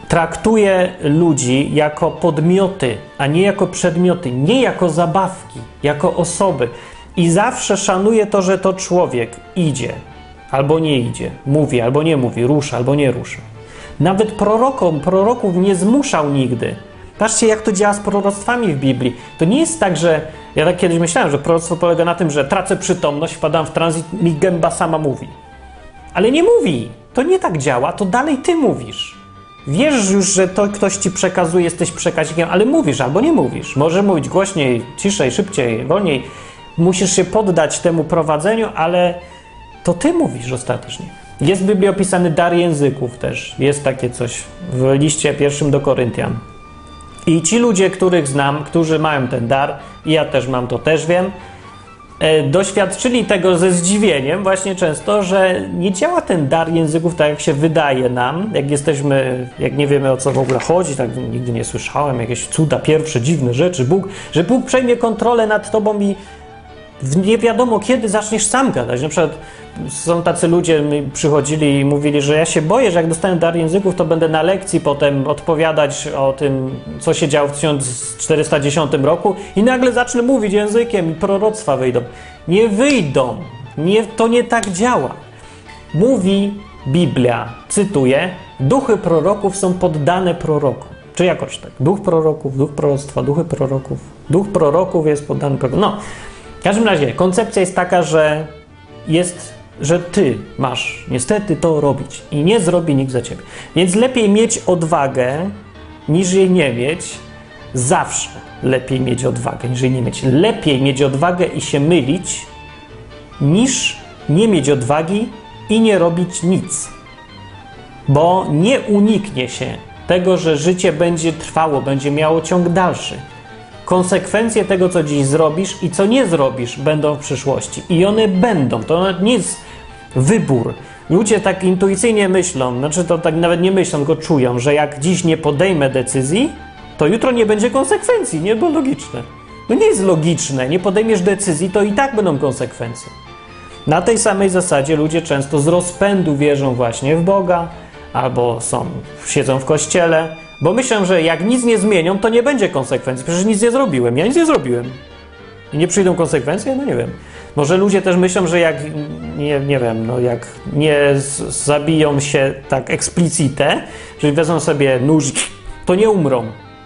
traktuje ludzi jako podmioty, a nie jako przedmioty, nie jako zabawki, jako osoby. I zawsze szanuje to, że to człowiek idzie, albo nie idzie, mówi, albo nie mówi, rusza, albo nie rusza. Nawet prorokom, proroków nie zmuszał nigdy. Patrzcie, jak to działa z proroctwami w Biblii. To nie jest tak, że... Ja tak kiedyś myślałem, że proroctwo polega na tym, że tracę przytomność, wpadam w tranzyt, mi gęba sama mówi. Ale nie mówi. To nie tak działa, to dalej ty mówisz. Wiesz już, że to ktoś ci przekazuje, jesteś przekaźnikiem, ale mówisz albo nie mówisz. Może mówić głośniej, ciszej, szybciej, wolniej. Musisz się poddać temu prowadzeniu, ale to ty mówisz ostatecznie. Jest w Biblii opisany dar języków też. Jest takie coś w liście pierwszym do Koryntian. I ci ludzie, których znam, którzy mają ten dar, i ja też mam, to też wiem, e, doświadczyli tego ze zdziwieniem właśnie często, że nie działa ten dar języków tak, jak się wydaje nam, jak jesteśmy, jak nie wiemy, o co w ogóle chodzi, tak nigdy nie słyszałem, jakieś cuda, pierwsze, dziwne rzeczy, Bóg, że Bóg przejmie kontrolę nad tobą i nie wiadomo kiedy zaczniesz sam gadać. Na przykład są tacy ludzie, mi przychodzili i mówili, że ja się boję, że jak dostanę dar języków, to będę na lekcji potem odpowiadać o tym, co się działo w tysiąc czterysta dziesiątym roku i nagle zacznę mówić językiem i proroctwa wyjdą. Nie wyjdą. Nie, to nie tak działa. Mówi Biblia, cytuję, duchy proroków są poddane prorokom. Czy jakoś tak? Duch proroków, duch proroctwa, duchy proroków. Duch proroków jest poddany prorokom. No, w każdym razie koncepcja jest taka, że jest, że ty masz niestety to robić i nie zrobi nikt za ciebie. Więc lepiej mieć odwagę, niż jej nie mieć. Zawsze lepiej mieć odwagę, niż jej nie mieć. Lepiej mieć odwagę i się mylić, niż nie mieć odwagi i nie robić nic. Bo nie uniknie się tego, że życie będzie trwało, będzie miało ciąg dalszy. Konsekwencje tego, co dziś zrobisz i co nie zrobisz, będą w przyszłości. I one będą. To nie jest wybór. Ludzie tak intuicyjnie myślą, znaczy to tak nawet nie myślą, tylko czują, że jak dziś nie podejmę decyzji, to jutro nie będzie konsekwencji. Nie było logiczne. No nie jest logiczne. Nie podejmiesz decyzji, to i tak będą konsekwencje. Na tej samej zasadzie ludzie często z rozpędu wierzą właśnie w Boga, albo są, siedzą w kościele, bo myślę, że jak nic nie zmienią, to nie będzie konsekwencji. Przecież nic nie zrobiłem. Ja nic nie zrobiłem. I nie przyjdą konsekwencje? No nie wiem. Może ludzie też myślą, że jak nie, nie wiem, no jak nie z, zabiją się tak explicite, czyli wezmą sobie nóż, to nie umrą.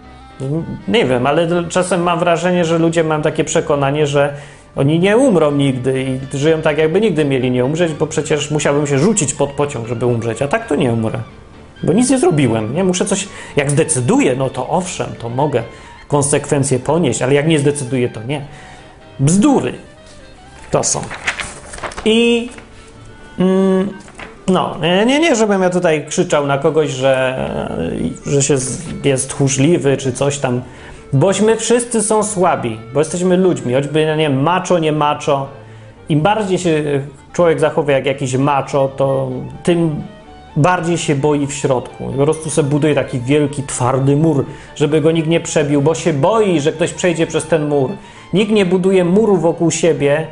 Nie wiem, ale czasem mam wrażenie, że ludzie mają takie przekonanie, że oni nie umrą nigdy i żyją tak, jakby nigdy mieli nie umrzeć, bo przecież musiałbym się rzucić pod pociąg, żeby umrzeć, a tak to nie umrę. Bo nic nie zrobiłem, nie? Muszę coś... Jak zdecyduję, no to owszem, to mogę konsekwencje ponieść, ale jak nie zdecyduję, to nie. Bzdury to są. I... Mm, no, nie, nie, żebym ja tutaj krzyczał na kogoś, że, że się jest tchórzliwy, czy coś tam. Bośmy wszyscy są słabi, bo jesteśmy ludźmi, choćby, nie wiem, macho, nie macho. Im bardziej się człowiek zachowuje jak jakiś macho, to tym bardziej się boi w środku. Po prostu sobie buduje taki wielki, twardy mur, żeby go nikt nie przebił, bo się boi, że ktoś przejdzie przez ten mur. Nikt nie buduje muru wokół siebie,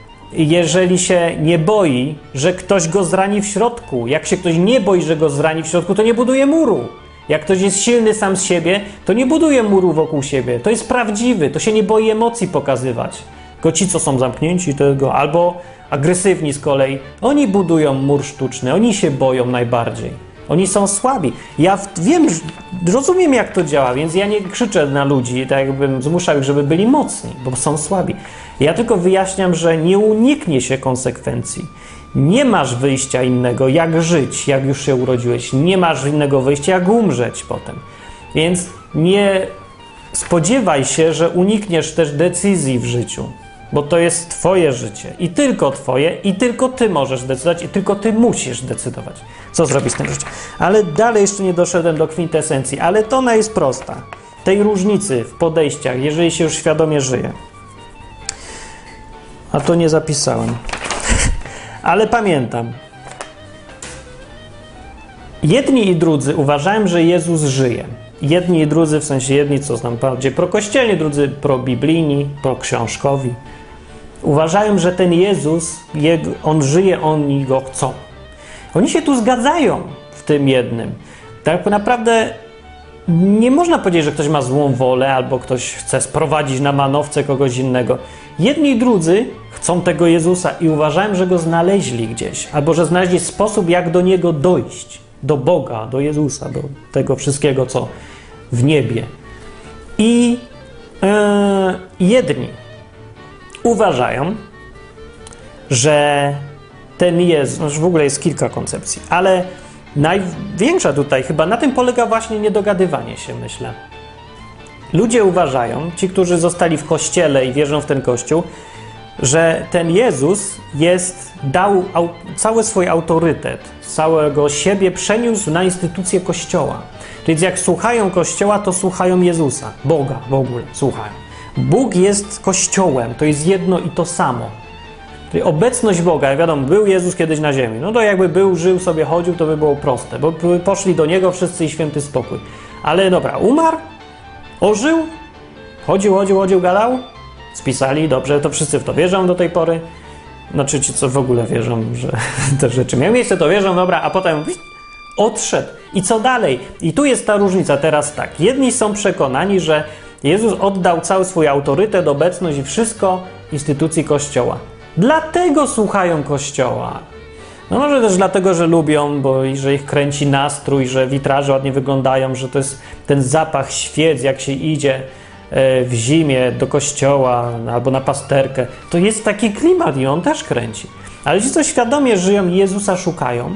jeżeli się nie boi, że ktoś go zrani w środku. Jak się ktoś nie boi, że go zrani w środku, to nie buduje muru. Jak ktoś jest silny sam z siebie, to nie buduje muru wokół siebie. To jest prawdziwy, to się nie boi emocji pokazywać. Tylko ci, co są zamknięci, tego, albo agresywni z kolei, oni budują mur sztuczny, oni się boją najbardziej. Oni są słabi. Ja wiem, rozumiem, jak to działa, więc ja nie krzyczę na ludzi, tak jakbym zmuszał ich, żeby byli mocni, bo są słabi. Ja tylko wyjaśniam, że nie uniknie się konsekwencji. Nie masz wyjścia innego, jak żyć, jak już się urodziłeś. Nie masz innego wyjścia, jak umrzeć potem. Więc nie spodziewaj się, że unikniesz też decyzji w życiu, bo to jest twoje życie i tylko twoje i tylko ty możesz decydować i tylko ty musisz decydować, co zrobić z tym życiem. Ale dalej jeszcze nie doszedłem do kwintesencji, ale to ona jest prosta. Tej różnicy w podejściach, jeżeli się już świadomie żyje. A to nie zapisałem. Ale pamiętam. Jedni i drudzy uważają, że Jezus żyje. Jedni i drudzy, w sensie jedni, co znam bardziej prokościelni, drudzy probiblijni, proksiążkowi. Uważają, że ten Jezus, On żyje, oni Go chcą. Oni się tu zgadzają w tym jednym. tak naprawdę nie można powiedzieć, że ktoś ma złą wolę albo ktoś chce sprowadzić na manowce kogoś innego. Jedni i drudzy chcą tego Jezusa i uważają, że Go znaleźli gdzieś, albo że znaleźli sposób, jak do Niego dojść, do Boga, do Jezusa, do tego wszystkiego, co w niebie. I yy, jedni uważają, że ten Jezus, no w ogóle jest kilka koncepcji, ale największa tutaj chyba na tym polega właśnie niedogadywanie się, myślę. Ludzie uważają, ci, którzy zostali w kościele i wierzą w ten kościół, że ten Jezus jest, dał au, cały swój autorytet, całego siebie przeniósł na instytucję kościoła. Więc jak słuchają kościoła, to słuchają Jezusa, Boga w ogóle słuchają. Bóg jest kościołem, to jest jedno i to samo. Czyli obecność Boga, wiadomo, był Jezus kiedyś na ziemi, no to jakby był, żył sobie, chodził, to by było proste, bo poszli do Niego wszyscy i święty spokój. Ale dobra, umarł, ożył, chodził, chodził, chodził, gadał, spisali, dobrze, to wszyscy w to wierzą do tej pory. Znaczy ci, co w ogóle wierzą, że te rzeczy miały miejsce, to wierzą, dobra, a potem odszedł. I co dalej? I tu jest ta różnica teraz tak. Jedni są przekonani, że Jezus oddał cały swój autorytet, obecność i wszystko instytucji Kościoła. Dlatego słuchają Kościoła. No może też dlatego, że lubią, bo i że ich kręci nastrój, że witraże ładnie wyglądają, że to jest ten zapach świec, jak się idzie w zimie do kościoła albo na pasterkę. To jest taki klimat i on też kręci. Ale ci, co świadomie żyją i Jezusa szukają,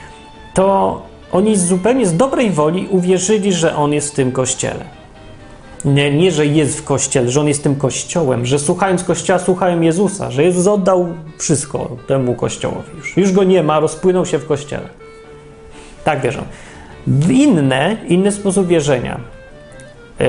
to oni zupełnie z dobrej woli uwierzyli, że On jest w tym kościele. Nie, nie, że jest w kościele, że On jest tym kościołem, że słuchając kościoła słuchają Jezusa, że Jezus oddał wszystko temu kościołowi. Już, już Go nie ma, rozpłynął się w kościele. Tak wierzą. W inne, inny sposób wierzenia. Yy,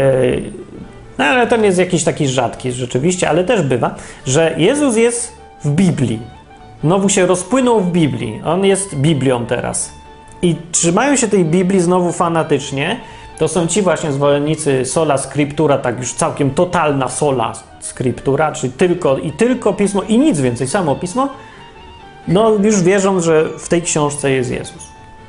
no ale to nie jest jakiś taki rzadki rzeczywiście, ale też bywa, że Jezus jest w Biblii. Znowu się rozpłynął w Biblii. On jest Biblią teraz. I trzymają się tej Biblii znowu fanatycznie. To są ci właśnie zwolennicy sola scriptura, tak już całkiem totalna sola scriptura, czyli tylko i tylko Pismo i nic więcej, samo Pismo. No już wierzą, że w tej książce jest Jezus.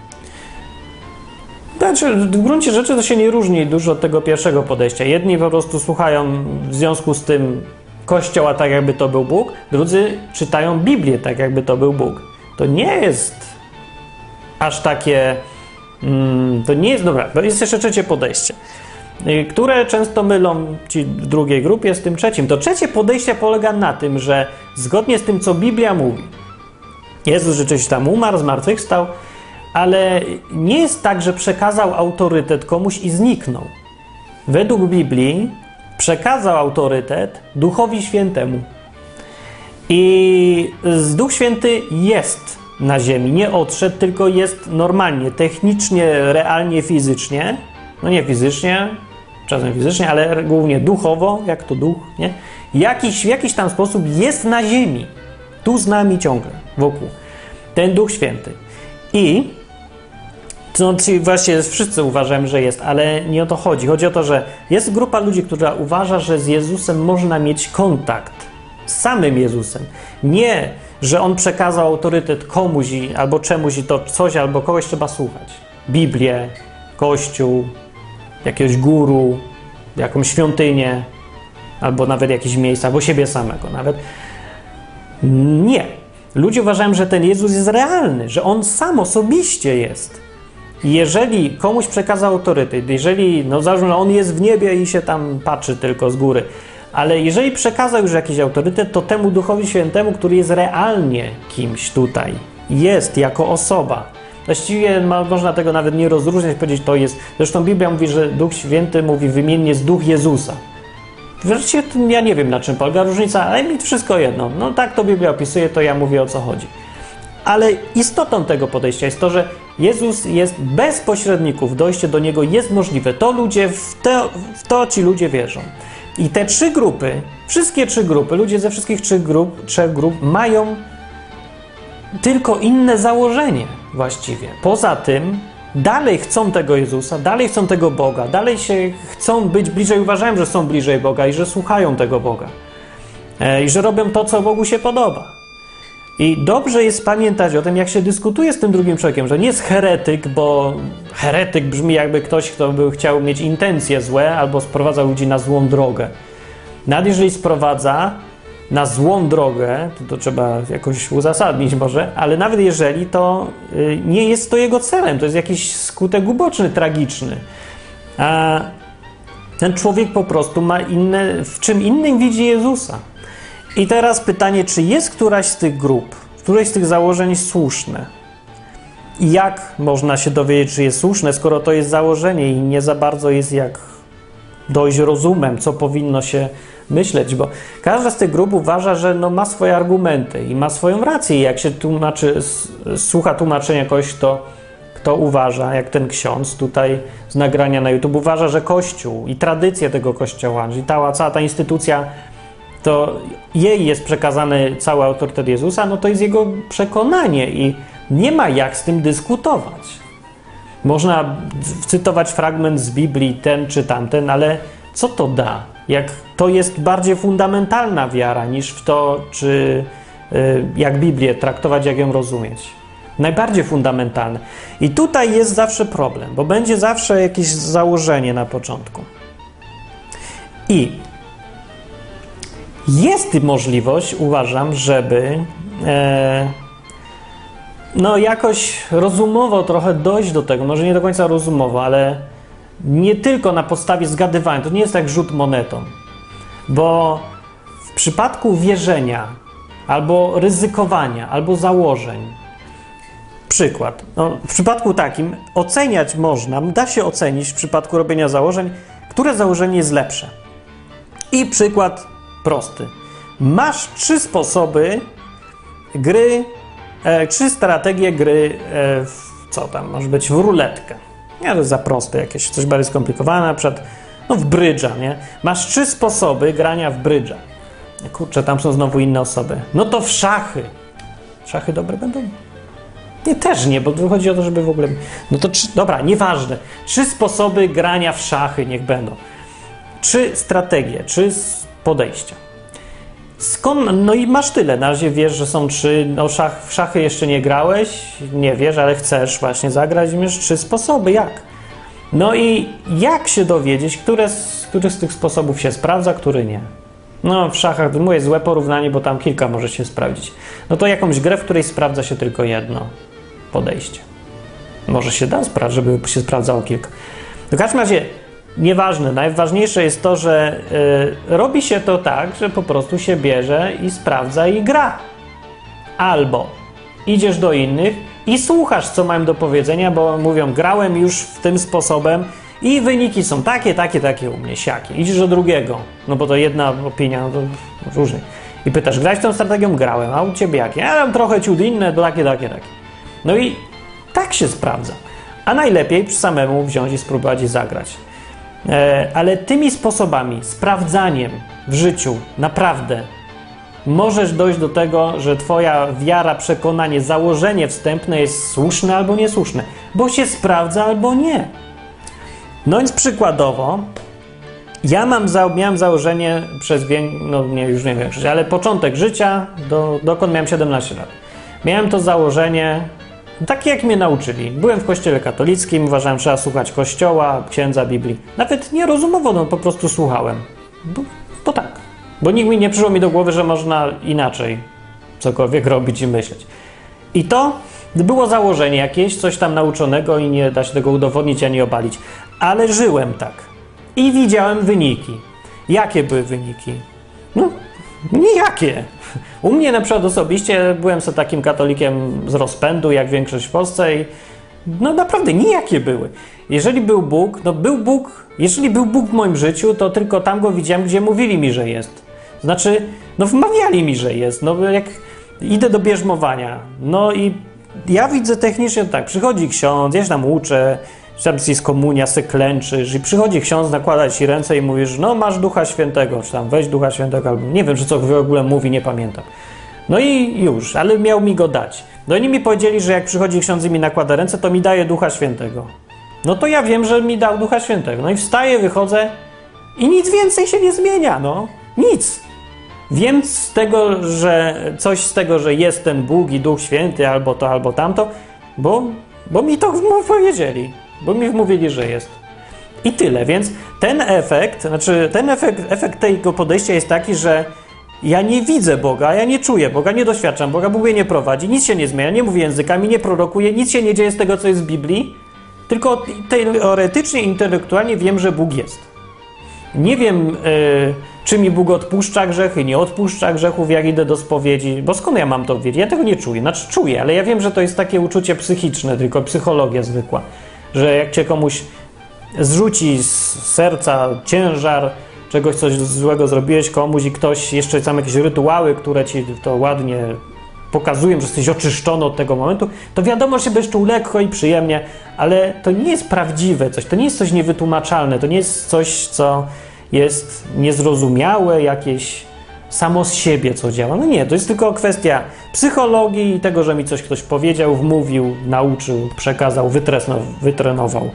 Znaczy, w gruncie rzeczy to się nie różni dużo od tego pierwszego podejścia. Jedni po prostu słuchają w związku z tym Kościoła tak, jakby to był Bóg, drudzy czytają Biblię tak, jakby to był Bóg. To nie jest aż takie... Mm, to nie jest... Dobra, to jest jeszcze trzecie podejście, które często mylą ci w drugiej grupie z tym trzecim. To trzecie podejście polega na tym, że zgodnie z tym, co Biblia mówi, Jezus rzeczywiście tam umarł, zmartwychwstał, ale nie jest tak, że przekazał autorytet komuś i zniknął. Według Biblii przekazał autorytet Duchowi Świętemu. I Duch Święty jest na ziemi, nie odszedł, tylko jest normalnie, technicznie, realnie, fizycznie. No nie fizycznie, czasem fizycznie, ale głównie duchowo, jak to duch, nie? Jakiś, w jakiś tam sposób jest na ziemi. Tu z nami ciągle, wokół. Ten Duch Święty. I no, właśnie wszyscy uważają, że jest, ale nie o to chodzi. Chodzi o to, że jest grupa ludzi, która uważa, że z Jezusem można mieć kontakt. Z samym Jezusem. Nie, że On przekazał autorytet komuś i, albo czemuś i to coś, albo kogoś trzeba słuchać. Biblię, Kościół, jakiegoś guru, jakąś świątynię, albo nawet jakieś miejsce, albo siebie samego nawet. Nie. Ludzie uważają, że ten Jezus jest realny, że On sam osobiście jest. Jeżeli komuś przekazał autorytet, jeżeli, no załóżmy, On jest w niebie i się tam patrzy tylko z góry, ale jeżeli przekazał już jakiś autorytet, to temu Duchowi Świętemu, który jest realnie kimś tutaj, jest jako osoba. Właściwie można tego nawet nie rozróżniać, powiedzieć, to jest... Zresztą Biblia mówi, że Duch Święty mówi wymiennie z Duch Jezusa. Wreszcie ja nie wiem, na czym polega różnica, ale mi wszystko jedno. No tak to Biblia opisuje, to ja mówię, o co chodzi. Ale istotą tego podejścia jest to, że Jezus jest bez pośredników, dojście do Niego jest możliwe. To ludzie, w to, w to ci ludzie wierzą. I te trzy grupy, wszystkie trzy grupy, ludzie ze wszystkich trzech grup, trzech grup mają tylko inne założenie właściwie. Poza tym dalej chcą tego Jezusa, dalej chcą tego Boga, dalej się chcą być bliżej, uważają, że są bliżej Boga i że słuchają tego Boga. E, I że robią to, co Bogu się podoba. I dobrze jest pamiętać o tym, jak się dyskutuje z tym drugim człowiekiem, że nie jest heretyk, bo heretyk brzmi jakby ktoś, kto by chciał mieć intencje złe albo sprowadza ludzi na złą drogę. Nawet jeżeli sprowadza na złą drogę, to, to trzeba jakoś uzasadnić może, ale nawet jeżeli, to y, nie jest to jego celem, to jest jakiś skutek uboczny, tragiczny. A ten człowiek po prostu ma inne, w czym innym widzi Jezusa. I teraz pytanie, czy jest któraś z tych grup, któreś z tych założeń słuszne? I jak można się dowiedzieć, czy jest słuszne, skoro to jest założenie i nie za bardzo jest jak dojść rozumem, co powinno się myśleć, bo każda z tych grup uważa, że no ma swoje argumenty i ma swoją rację. I jak się tłumaczy, słucha tłumaczenia kogoś, kto, kto uważa, jak ten ksiądz tutaj z nagrania na YouTube, uważa, że Kościół i tradycje tego Kościoła, czyli ta, cała ta instytucja, to jej jest przekazany cały autorytet Jezusa, no to jest jego przekonanie i nie ma jak z tym dyskutować. Można cytować fragment z Biblii, ten czy tamten, ale co to da? Jak to jest bardziej fundamentalna wiara niż w to, czy jak Biblię traktować, jak ją rozumieć. Najbardziej fundamentalne. I tutaj jest zawsze problem, bo będzie zawsze jakieś założenie na początku. I jest możliwość, uważam, żeby e, no jakoś rozumowo trochę dojść do tego, może nie do końca rozumowo, ale nie tylko na podstawie zgadywania, to nie jest jak rzut monetą, bo w przypadku wierzenia, albo ryzykowania, albo założeń, przykład, no, w przypadku takim oceniać można, da się ocenić w przypadku robienia założeń, które założenie jest lepsze. I przykład prosty. Masz trzy sposoby gry, e, trzy strategie gry, e, w, co tam może być, w ruletkę. Nie, to jest za proste jakieś, coś bardziej skomplikowane, na przykład no w brydża, nie? Masz trzy sposoby grania w brydża. Kurczę, tam są znowu inne osoby. No to w szachy. Szachy dobre będą? Nie, też nie, bo tu chodzi o to, żeby w ogóle... No to, trzy, dobra, nieważne. Trzy sposoby grania w szachy niech będą. Trzy strategie, trzy podejścia. Skąd? No i masz tyle. Na razie wiesz, że są trzy. No szach, w szachy jeszcze nie grałeś, nie wiesz, ale chcesz właśnie zagrać i masz trzy sposoby. Jak? No i jak się dowiedzieć, które z, który z tych sposobów się sprawdza, który nie? No w szachach, mówię, złe porównanie, bo tam kilka może się sprawdzić. No to jakąś grę, w której sprawdza się tylko jedno podejście. Może się da sprawdzić, żeby się sprawdzało kilka. W każdym razie nieważne, najważniejsze jest to, że y, robi się to tak, że po prostu się bierze i sprawdza i gra. Albo idziesz do innych i słuchasz, co mają do powiedzenia, bo mówią, grałem już w tym sposobem i wyniki są takie, takie, takie u mnie, siakie. Idziesz do drugiego, no bo to jedna opinia, no to różnie. I pytasz, grałeś tą strategią? Grałem, a u ciebie jakie? Ja tam trochę ciut inne, bo takie, takie, takie. No i tak się sprawdza. A najlepiej samemu wziąć i spróbować i zagrać. Ale tymi sposobami, sprawdzaniem w życiu, naprawdę możesz dojść do tego, że twoja wiara, przekonanie, założenie wstępne jest słuszne albo niesłuszne, bo się sprawdza albo nie. No więc przykładowo, ja mam za, miałem założenie przez, no nie, już nie większość, ale początek życia, do, dokąd miałem siedemnaście lat. Miałem to założenie takie, jak mnie nauczyli. Byłem w kościele katolickim, uważałem, że trzeba słuchać kościoła, księdza, Biblii. Nawet nie rozumowo, no po prostu słuchałem. Bo, bo tak. Bo nikt mi nie przyszło mi do głowy, że można inaczej cokolwiek robić i myśleć. I to było założenie jakieś, coś tam nauczonego i nie da się tego udowodnić ani obalić. Ale żyłem tak. I widziałem wyniki. Jakie były wyniki? No, nijakie. U mnie na przykład osobiście byłem sobie takim katolikiem z rozpędu, jak większość w Polsce i no naprawdę nijakie były. Jeżeli był Bóg, no był Bóg, jeżeli był Bóg w moim życiu, to tylko tam go widziałem, gdzie mówili mi, że jest. Znaczy, no wmawiali mi, że jest. No jak idę do bierzmowania, no i ja widzę technicznie tak, przychodzi ksiądz, ja się tam uczę, tam jest komunia, se klęczysz i przychodzi ksiądz, nakłada ci ręce i mówisz, no masz Ducha Świętego, czy tam weź Ducha Świętego, albo nie wiem, czy co w ogóle mówi, nie pamiętam. No i już, ale miał mi go dać. No oni mi powiedzieli, że jak przychodzi ksiądz i mi nakłada ręce, to mi daje Ducha Świętego. No to ja wiem, że mi dał Ducha Świętego. No i wstaję, wychodzę i nic więcej się nie zmienia, no. Nic. wiem z tego, że coś z tego, że jest ten Bóg i Duch Święty, albo to, albo tamto, bo, bo mi to powiedzieli, bo mi mówili, że jest. I tyle, więc ten efekt, znaczy ten efekt, efekt tego podejścia jest taki, że ja nie widzę Boga, ja nie czuję Boga, nie doświadczam Boga, Bóg mnie nie prowadzi, nic się nie zmienia, nie mówię językami, nie prorokuję, nic się nie dzieje z tego, co jest w Biblii, tylko teoretycznie, intelektualnie wiem, że Bóg jest. Nie wiem, yy, czy mi Bóg odpuszcza grzechy, nie odpuszcza grzechów, jak idę do spowiedzi, bo skąd ja mam to wiedzieć? Ja tego nie czuję, znaczy czuję, ale ja wiem, że to jest takie uczucie psychiczne, tylko psychologia zwykła, że jak cię komuś zrzuci z serca ciężar czegoś, coś złego zrobiłeś komuś i ktoś, jeszcze są jakieś rytuały, które ci to ładnie pokazują, że jesteś oczyszczony od tego momentu, to wiadomo, że się będziesz czuł lekko i przyjemnie, ale to nie jest prawdziwe coś, to nie jest coś niewytłumaczalne, to nie jest coś, co jest niezrozumiałe, jakieś samo z siebie, co działa. No nie, to jest tylko kwestia psychologii i tego, że mi coś ktoś powiedział, wmówił, nauczył, przekazał, wytrenował.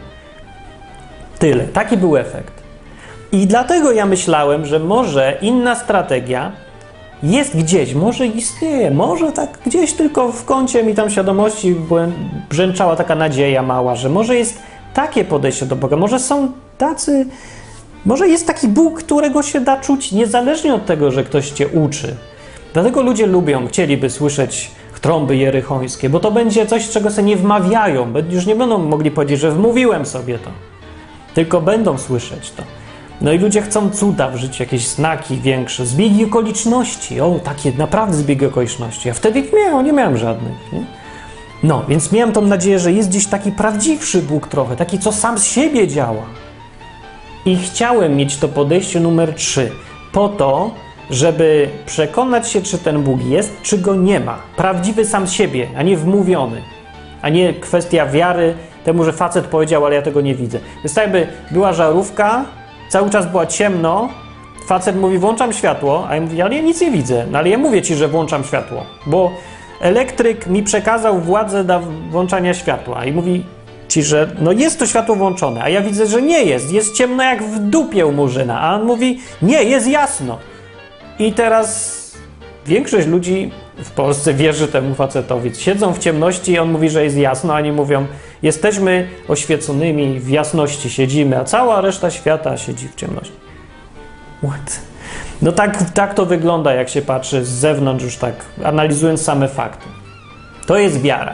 Tyle. Taki był efekt. I dlatego ja myślałem, że może inna strategia jest gdzieś, może istnieje, może tak gdzieś tylko w kącie mi tam świadomości brzęczała taka nadzieja mała, że może jest takie podejście do Boga, może są tacy, może jest taki Bóg, którego się da czuć niezależnie od tego, że ktoś cię uczy. Dlatego ludzie lubią, chcieliby słyszeć trąby jerychońskie, bo to będzie coś, czego sobie nie wmawiają, już nie będą mogli powiedzieć, że wmówiłem sobie to, tylko będą słyszeć to. No i ludzie chcą cuda w życiu, jakieś znaki większe, zbiegi okoliczności. O, takie naprawdę zbiegi okoliczności. Ja wtedy nie miałem, nie miałem żadnych. Nie? No, więc miałem tą nadzieję, że jest gdzieś taki prawdziwszy Bóg trochę, taki, co sam z siebie działa. I chciałem mieć to podejście numer trzy, po to, żeby przekonać się, czy ten Bóg jest, czy go nie ma. Prawdziwy sam z siebie, a nie wmówiony. A nie kwestia wiary temu, że facet powiedział, ale ja tego nie widzę. Więc tak jakby była żarówka, cały czas była ciemno, facet mówi, włączam światło, a ja mówię, ale ja nic nie widzę. No ale ja mówię ci, że włączam światło, bo elektryk mi przekazał władzę do włączania światła i mówi ci, że no jest to światło włączone, a ja widzę, że nie jest, jest ciemno jak w dupie u murzyna, a on mówi, nie, jest jasno. I teraz większość ludzi w Polsce wierzy temu facetowi. Siedzą w ciemności i on mówi, że jest jasno, a oni mówią, jesteśmy oświeconymi, w jasności siedzimy, a cała reszta świata siedzi w ciemności. What? No tak, tak to wygląda, jak się patrzy z zewnątrz, już tak analizując same fakty. To jest wiara.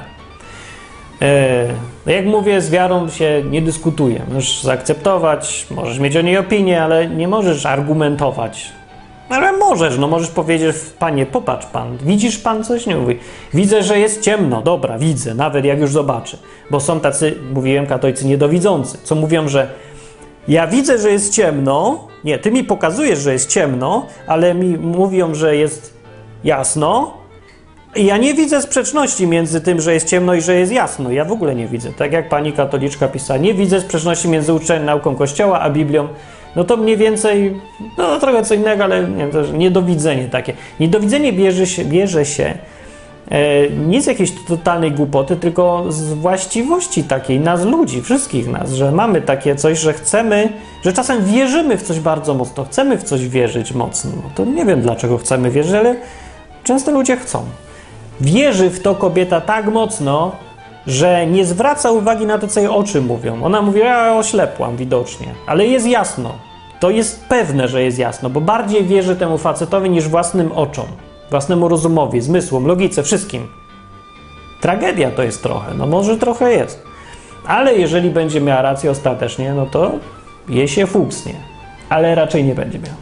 Yy, jak mówię, z wiarą się nie dyskutuje. Możesz zaakceptować, możesz mieć o niej opinię, ale nie możesz argumentować. Ale możesz, no możesz powiedzieć, panie, popatrz pan, widzisz pan coś? Nie mówi. Widzę, że jest ciemno, dobra, widzę, nawet jak już zobaczę. Bo są tacy, mówiłem, katolicy niedowidzący, co mówią, że ja widzę, że jest ciemno, nie, ty mi pokazujesz, że jest ciemno, ale mi mówią, że jest jasno i ja nie widzę sprzeczności między tym, że jest ciemno i że jest jasno. Ja w ogóle nie widzę. Tak jak pani katoliczka pisała, nie widzę sprzeczności między uczeniem, nauką Kościoła, a Biblią. No to mniej więcej, no trochę co innego, ale nie, to niedowidzenie takie. Niedowidzenie bierze się, bierze się e, nie z jakiejś totalnej głupoty, tylko z właściwości takiej nas ludzi, wszystkich nas, że mamy takie coś, że chcemy, że czasem wierzymy w coś bardzo mocno, chcemy w coś wierzyć mocno. No to nie wiem, dlaczego chcemy wierzyć, ale często ludzie chcą. Wierzy w to kobieta tak mocno, że nie zwraca uwagi na to, co jej oczy mówią. Ona mówi, ja oślepłam widocznie, ale jest jasno. To jest pewne, że jest jasno, bo bardziej wierzy temu facetowi niż własnym oczom, własnemu rozumowi, zmysłom, logice, wszystkim. Tragedia to jest trochę, no może trochę jest. Ale jeżeli będzie miała rację ostatecznie, no to jej się fuksnie, ale raczej nie będzie miała.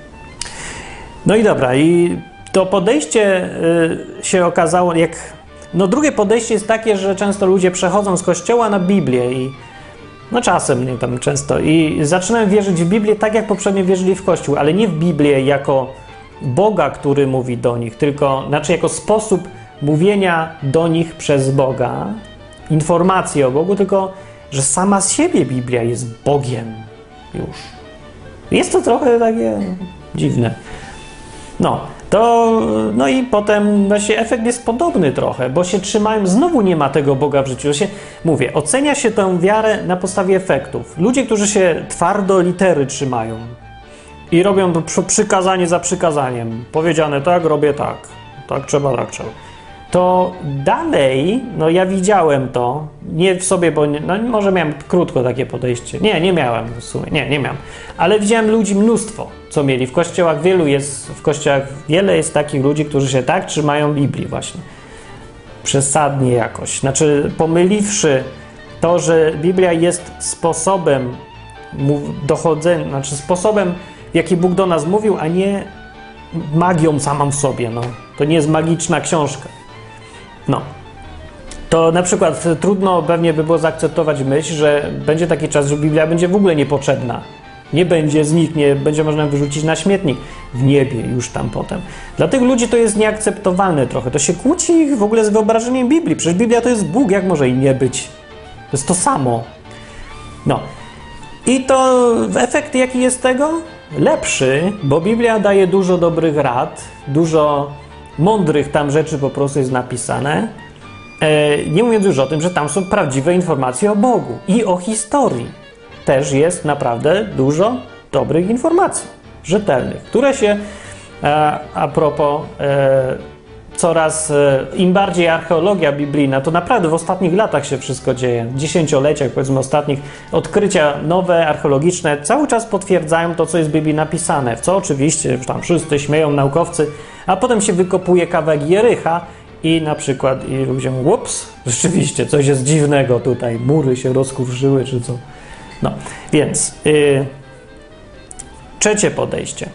No i dobra, i to podejście y, się okazało, jak... No drugie podejście jest takie, że często ludzie przechodzą z Kościoła na Biblię i no czasem, nie tam często, i zaczynają wierzyć w Biblię tak, jak poprzednio wierzyli w Kościół, ale nie w Biblię jako Boga, który mówi do nich, tylko znaczy jako sposób mówienia do nich przez Boga, informacji o Bogu, tylko że sama z siebie Biblia jest Bogiem już. Jest to trochę takie dziwne. No, to, no i potem właśnie efekt jest podobny trochę, bo się trzymają, znowu nie ma tego Boga w życiu. Się, mówię, ocenia się tę wiarę na podstawie efektów. Ludzie, którzy się twardo litery trzymają, i robią przy, przykazanie za przykazaniem. Powiedziane tak, robię tak. Tak trzeba, tak trzeba. To dalej, no ja widziałem to, nie w sobie, bo nie, no może miałem krótko takie podejście. Nie, nie miałem w sumie, nie, nie miałem. Ale widziałem ludzi mnóstwo, co mieli. W kościołach wielu jest, w kościołach wiele jest takich ludzi, którzy się tak trzymają Biblii właśnie. Przesadnie jakoś. Znaczy pomyliwszy to, że Biblia jest sposobem dochodzenia, znaczy sposobem, w jaki Bóg do nas mówił, a nie magią samą w sobie, no. To nie jest magiczna książka. No. To na przykład trudno pewnie by było zaakceptować myśl, że będzie taki czas, że Biblia będzie w ogóle niepotrzebna. Nie będzie, zniknie, będzie można wyrzucić na śmietnik w niebie już tam potem. Dla tych ludzi to jest nieakceptowalne trochę. To się kłóci ich w ogóle z wyobrażeniem Biblii. Przecież Biblia to jest Bóg, jak może i nie być? To jest to samo. No. I to efekt jaki jest tego? Lepszy, bo Biblia daje dużo dobrych rad, dużo mądrych tam rzeczy po prostu jest napisane. E, nie mówiąc już o tym, że tam są prawdziwe informacje o Bogu i o historii. Też jest naprawdę dużo dobrych informacji, rzetelnych, które się e, a propos e, coraz, e, im bardziej archeologia biblijna, to naprawdę w ostatnich latach się wszystko dzieje, w dziesięcioleciach powiedzmy ostatnich, odkrycia nowe, archeologiczne cały czas potwierdzają to, co jest w Biblii napisane, w co oczywiście tam wszyscy śmieją naukowcy, a potem się wykopuje kawałek Jericha i na przykład i ludzie mówią, ups, rzeczywiście coś jest dziwnego tutaj, mury się rozkurzyły czy co. No, więc yy, trzecie podejście.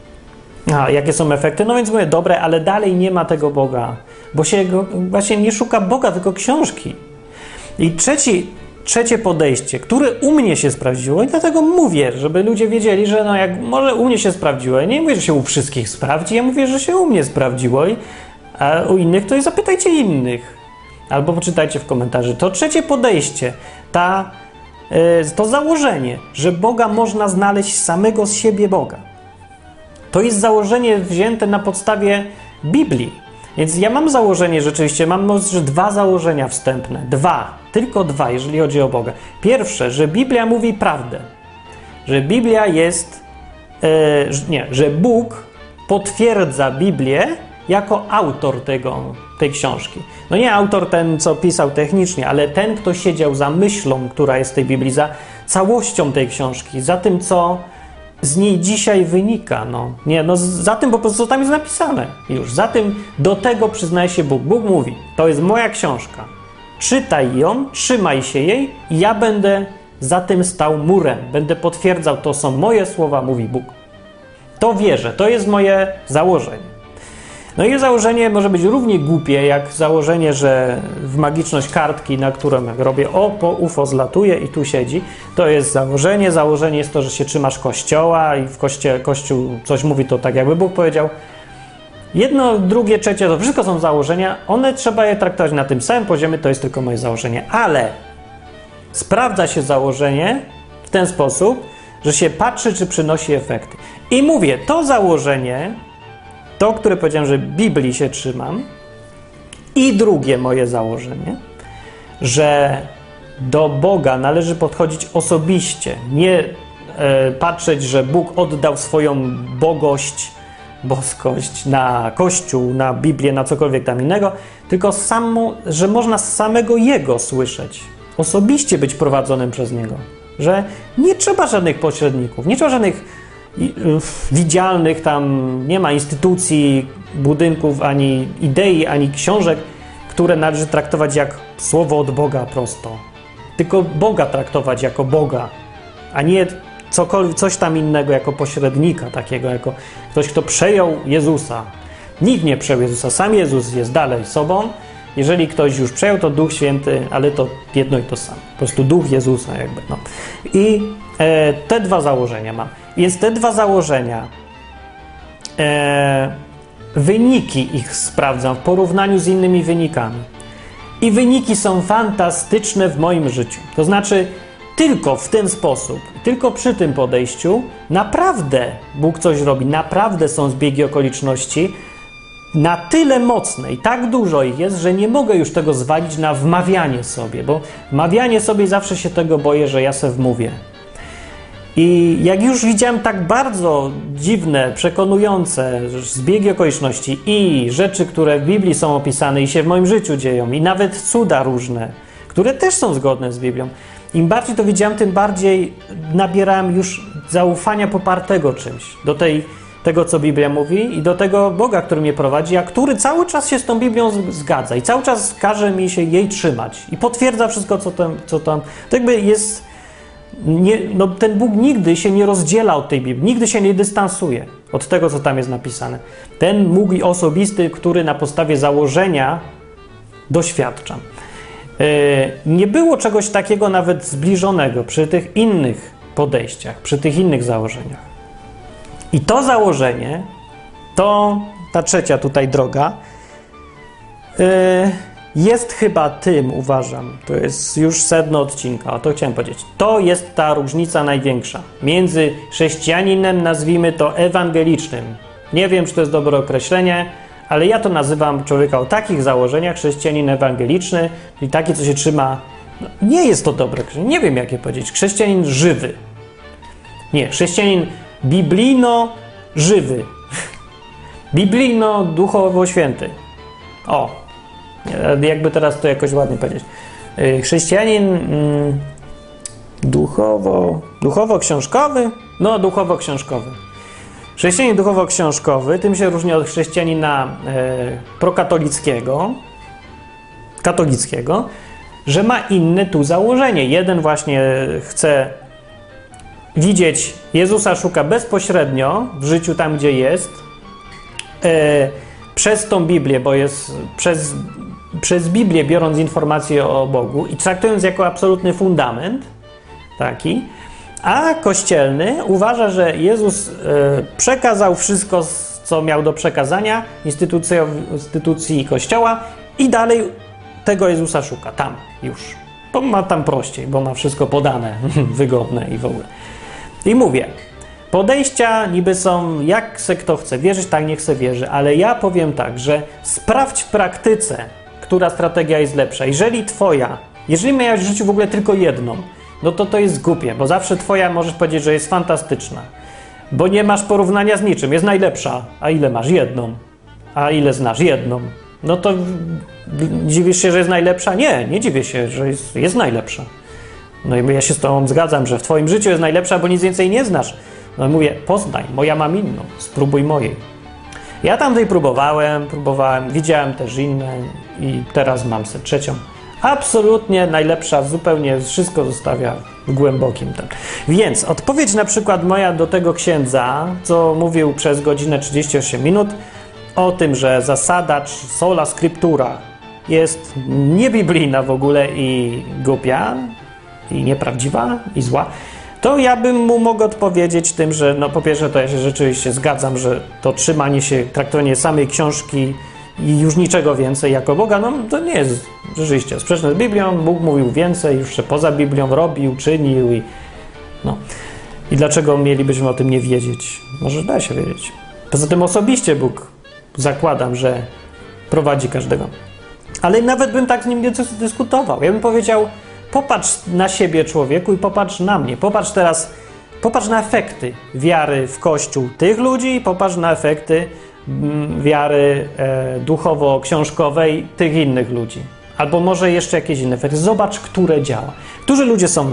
A, jakie są efekty? No więc mówię, dobre, ale dalej nie ma tego Boga, bo się go, właśnie nie szuka Boga, tylko książki. I trzeci, trzecie podejście, które u mnie się sprawdziło i dlatego mówię, żeby ludzie wiedzieli, że no jak może u mnie się sprawdziło, ja nie mówię, że się u wszystkich sprawdzi, ja mówię, że się u mnie sprawdziło, i, a u innych to i zapytajcie innych. Albo poczytajcie w komentarzu. To trzecie podejście, ta, yy, to założenie, że Boga można znaleźć samego z siebie Boga. To jest założenie wzięte na podstawie Biblii. Więc ja mam założenie rzeczywiście, mam może dwa założenia wstępne. Dwa, tylko dwa, jeżeli chodzi o Boga. Pierwsze, że Biblia mówi prawdę. Że Biblia jest, e, nie, że Bóg potwierdza Biblię jako autor tego, tej książki. No nie autor ten, co pisał technicznie, ale ten, kto siedział za myślą, która jest w tej Biblii, za całością tej książki, za tym, co z niej dzisiaj wynika, no. Nie, no za tym po prostu, co tam jest napisane. Już, za tym do tego przyznaje się Bóg. Bóg mówi, to jest moja książka. Czytaj ją, trzymaj się jej i ja będę za tym stał murem. Będę potwierdzał, to są moje słowa, mówi Bóg. To wierzę, to jest moje założenie. No i założenie może być równie głupie, jak założenie, że w magiczność kartki, na którą jak robię, o, po U F O zlatuje i tu siedzi, to jest założenie. Założenie jest to, że się trzymasz kościoła i w koście, kościół coś mówi, to tak jakby Bóg powiedział. Jedno, drugie, trzecie, to wszystko są założenia. One trzeba je traktować na tym samym poziomie, to jest tylko moje założenie. Ale sprawdza się założenie w ten sposób, że się patrzy, czy przynosi efekty. I mówię, to założenie... To, które powiedziałem, że Biblii się trzymam. I drugie moje założenie, że do Boga należy podchodzić osobiście. Nie e, patrzeć, że Bóg oddał swoją bogość, boskość na Kościół, na Biblię, na cokolwiek tam innego, tylko samo, że można z samego Jego słyszeć. Osobiście być prowadzonym przez Niego. Że nie trzeba żadnych pośredników, nie trzeba żadnych I, y, widzialnych tam, nie ma instytucji, budynków, ani idei, ani książek, które należy traktować jak słowo od Boga prosto. Tylko Boga traktować jako Boga, a nie cokolwiek, coś tam innego jako pośrednika takiego, jako ktoś, kto przejął Jezusa. Nikt nie przejął Jezusa, sam Jezus jest dalej sobą. Jeżeli ktoś już przejął, to Duch Święty, ale to jedno i to samo. Po prostu Duch Jezusa jakby. No. I e, te dwa założenia mam. Więc te dwa założenia, e, wyniki ich sprawdzam w porównaniu z innymi wynikami. I wyniki są fantastyczne w moim życiu. To znaczy, tylko w ten sposób, tylko przy tym podejściu, naprawdę Bóg coś robi, naprawdę są zbiegi okoliczności na tyle mocne i tak dużo ich jest, że nie mogę już tego zwalić na wmawianie sobie, bo wmawianie sobie zawsze się tego boję, że ja se wmówię. I jak już widziałem tak bardzo dziwne, przekonujące zbiegi okoliczności i rzeczy, które w Biblii są opisane i się w moim życiu dzieją, i nawet cuda różne, które też są zgodne z Biblią, im bardziej to widziałem, tym bardziej nabierałem już zaufania popartego czymś do tej, tego, co Biblia mówi i do tego Boga, który mnie prowadzi, a który cały czas się z tą Biblią zgadza i cały czas każe mi się jej trzymać i potwierdza wszystko, co tam, co tam to jakby jest... Nie, no ten Bóg nigdy się nie rozdziela od tej Biblii, nigdy się nie dystansuje od tego, co tam jest napisane. Ten Bóg osobisty, który na podstawie założenia doświadczam. Yy, nie było czegoś takiego nawet zbliżonego przy tych innych podejściach, przy tych innych założeniach. I to założenie, to ta trzecia tutaj droga, yy, jest chyba tym, uważam, to jest już sedno odcinka, o to chciałem powiedzieć, to jest ta różnica największa między chrześcijaninem, nazwijmy to ewangelicznym. Nie wiem, czy to jest dobre określenie, ale ja to nazywam człowieka o takich założeniach, chrześcijanin ewangeliczny, czyli taki, co się trzyma, no, nie jest to dobre określenie, nie wiem, jakie powiedzieć, chrześcijanin żywy. Nie, chrześcijanin biblijno-żywy. Biblijno-duchowo-święty. O, jakby teraz to jakoś ładnie powiedzieć. Chrześcijanin mm, duchowo, duchowo-książkowy? No, duchowo-książkowy. Chrześcijanin duchowo-książkowy tym się różni od chrześcijanina e, prokatolickiego, katolickiego, że ma inne tu założenie. Jeden właśnie chce widzieć Jezusa, szuka bezpośrednio w życiu tam, gdzie jest, e, przez tą Biblię, bo jest przez, przez Biblię biorąc informacje o Bogu i traktując jako absolutny fundament taki, a kościelny uważa, że Jezus e, przekazał wszystko, co miał do przekazania instytucji, instytucji Kościoła i dalej tego Jezusa szuka, tam już. Bo ma tam prościej, bo ma wszystko podane, wygodne i w ogóle. I mówię, podejścia niby są, jak se kto chce wierzyć, tak niech se wierzy, ale ja powiem tak, że sprawdź w praktyce, która strategia jest lepsza. Jeżeli twoja, jeżeli miałeś w życiu w ogóle tylko jedną, no to to jest głupie, bo zawsze twoja możesz powiedzieć, że jest fantastyczna, bo nie masz porównania z niczym, jest najlepsza. A ile masz? Jedną. A ile znasz? Jedną. No to dziwisz się, że jest najlepsza? Nie, nie dziwię się, że jest, jest najlepsza. No i ja się z tobą zgadzam, że w twoim życiu jest najlepsza, bo nic więcej nie znasz. No i mówię, poznaj, bo ja mam inną, spróbuj mojej. Ja tamtej próbowałem, próbowałem, widziałem też inne i teraz mam sobie trzecią. Absolutnie najlepsza, zupełnie wszystko zostawia w głębokim tym. Więc odpowiedź na przykład moja do tego księdza, co mówił przez godzinę trzydzieści osiem minut o tym, że zasada sola scriptura jest niebiblijna w ogóle i głupia i nieprawdziwa i zła, to ja bym mu mógł odpowiedzieć tym, że no po pierwsze to ja się rzeczywiście zgadzam, że to trzymanie się, traktowanie samej książki i już niczego więcej jako Boga, no to nie jest rzeczywiście sprzeczne z Biblią. Bóg mówił więcej, już się poza Biblią robił, czynił i no. I dlaczego mielibyśmy o tym nie wiedzieć? Może da się wiedzieć. Poza tym osobiście Bóg, zakładam, że prowadzi każdego. Ale nawet bym tak z nim nie dyskutował. Ja bym powiedział, popatrz na siebie, człowieku, i popatrz na mnie. Popatrz teraz, popatrz na efekty wiary w Kościół tych ludzi i popatrz na efekty wiary e, duchowo-książkowej tych innych ludzi. Albo może jeszcze jakieś inne efekty. Zobacz, które działa. Którzy ludzie są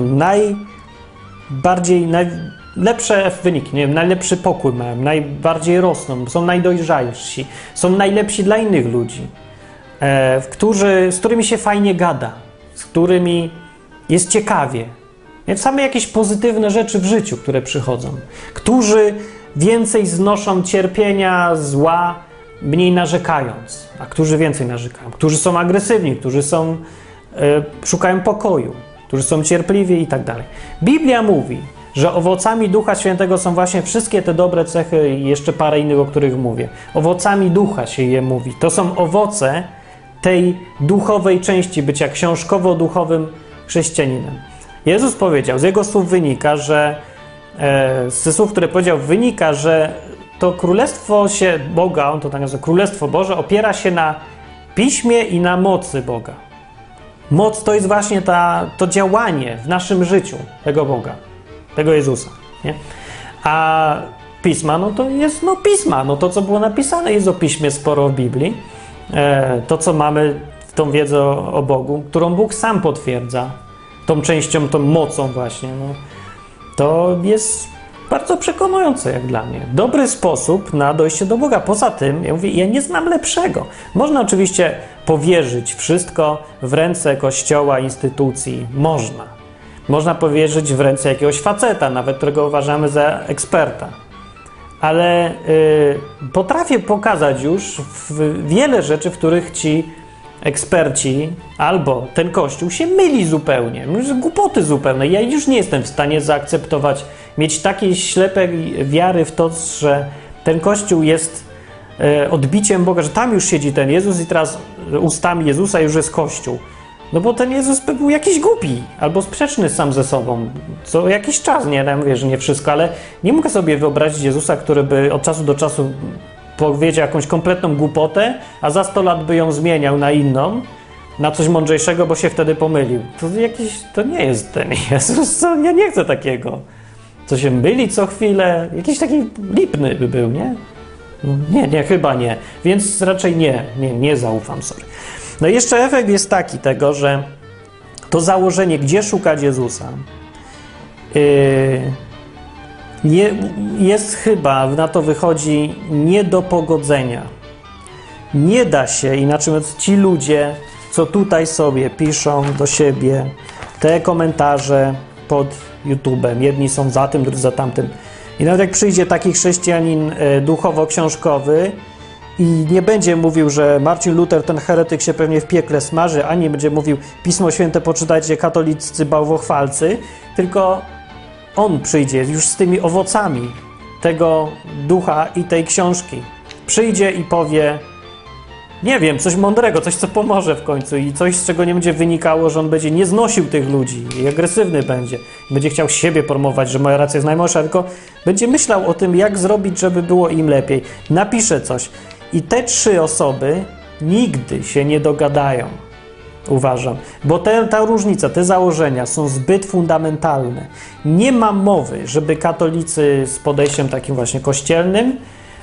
najbardziej, najlepsze wyniki, nie wiem, najlepszy pokój mają, najbardziej rosną, są najdojrzalsi, są najlepsi dla innych ludzi, e, którzy, z którymi się fajnie gada, z którymi jest ciekawie. Nie? Same jakieś pozytywne rzeczy w życiu, które przychodzą. Którzy więcej znoszą cierpienia, zła, mniej narzekając, a którzy więcej narzekają, którzy są agresywni, którzy są, y, szukają pokoju, którzy są cierpliwi i tak dalej. Biblia mówi, że owocami Ducha Świętego są właśnie wszystkie te dobre cechy i jeszcze parę innych, o których mówię. Owocami Ducha się je mówi. To są owoce tej duchowej części bycia książkowo-duchowym chrześcijaninem. Jezus powiedział, z jego słów wynika, że ze słów, które powiedział, wynika, że to królestwo się Boga, on to tak nazywa, królestwo Boże, opiera się na piśmie i na mocy Boga. Moc to jest właśnie ta, to działanie w naszym życiu tego Boga, tego Jezusa. nie? A pisma, no to jest no pisma, no to co było napisane jest o piśmie sporo w Biblii, e, to co mamy, tą wiedzę o, o Bogu, którą Bóg sam potwierdza, tą częścią, tą mocą właśnie, no, to jest bardzo przekonujące jak dla mnie. Dobry sposób na dojście do Boga. Poza tym, ja mówię, ja nie znam lepszego. Można oczywiście powierzyć wszystko w ręce Kościoła, instytucji. Można. Można powierzyć w ręce jakiegoś faceta, nawet którego uważamy za eksperta. Ale yy, potrafię pokazać już w wiele rzeczy, w których ci eksperci albo ten Kościół się myli zupełnie. Głupoty zupełne. Ja już nie jestem w stanie zaakceptować, mieć takiej ślepej wiary w to, że ten Kościół jest e, odbiciem Boga, że tam już siedzi ten Jezus i teraz ustami Jezusa już jest Kościół. No bo ten Jezus był jakiś głupi albo sprzeczny sam ze sobą. Co jakiś czas, nie, ja mówię, że nie wszystko, ale nie mogę sobie wyobrazić Jezusa, który by od czasu do czasu powiedział jakąś kompletną głupotę, a za sto lat by ją zmieniał na inną, na coś mądrzejszego, bo się wtedy pomylił. To jakiś, to nie jest ten Jezus, co? Ja nie chcę takiego. Co się myli co chwilę, jakiś taki lipny by był, nie? Nie, nie, chyba nie. Więc raczej nie, nie, nie zaufam sobie. No i jeszcze efekt jest taki tego, że to założenie, gdzie szukać Jezusa, yy, Je, jest chyba, na to wychodzi, nie do pogodzenia. Nie da się, inaczej mówiąc, ci ludzie, co tutaj sobie piszą do siebie, te komentarze pod YouTube'em, jedni są za tym, drudzy za tamtym. I nawet jak przyjdzie taki chrześcijanin e, duchowo-książkowy i nie będzie mówił, że Marcin Luther, ten heretyk, się pewnie w piekle smaży, ani nie będzie mówił, Pismo Święte poczytajcie, katoliccy bałwochwalcy, tylko on przyjdzie już z tymi owocami tego ducha i tej książki. Przyjdzie i powie, nie wiem, coś mądrego, coś, co pomoże w końcu i coś, z czego nie będzie wynikało, że on będzie nie znosił tych ludzi i agresywny będzie. Będzie chciał siebie promować, że moja racja jest najmocniejsza, tylko będzie myślał o tym, jak zrobić, żeby było im lepiej. Napisze coś. I te trzy osoby nigdy się nie dogadają. Uważam, bo te, ta różnica, te założenia są zbyt fundamentalne. Nie ma mowy, żeby katolicy z podejściem takim właśnie kościelnym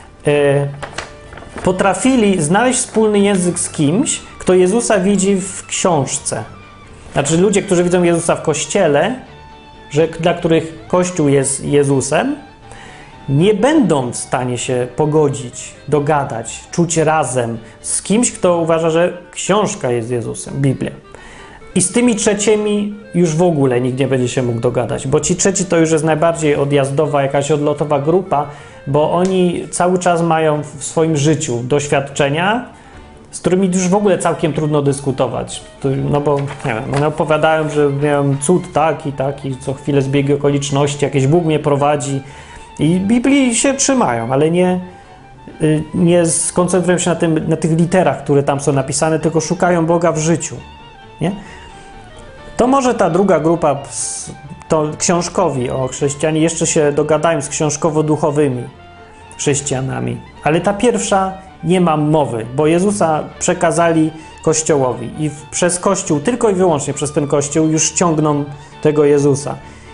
e, potrafili znaleźć wspólny język z kimś, kto Jezusa widzi w książce. Znaczy ludzie, którzy widzą Jezusa w kościele, że, dla których Kościół jest Jezusem, nie będą w stanie się pogodzić, dogadać, czuć razem z kimś, kto uważa, że książka jest Jezusem, Biblia. I z tymi trzecimi już w ogóle nikt nie będzie się mógł dogadać, bo ci trzeci to już jest najbardziej odjazdowa, jakaś odlotowa grupa, bo oni cały czas mają w swoim życiu doświadczenia, z którymi już w ogóle całkiem trudno dyskutować. No bo, nie wiem, one opowiadają, że miałem cud taki, taki, co chwilę zbiegi okoliczności, jakiś Bóg mnie prowadzi, i Biblii się trzymają, ale nie, nie skoncentrują się na, tym, na tych literach, które tam są napisane, tylko szukają Boga w życiu. Nie? To może ta druga grupa, to książkowi o chrześcijanie, jeszcze się dogadają z książkowo-duchowymi chrześcijanami. Ale ta pierwsza nie ma mowy, bo Jezusa przekazali Kościołowi i przez Kościół, tylko i wyłącznie przez ten Kościół już ciągną tego Jezusa.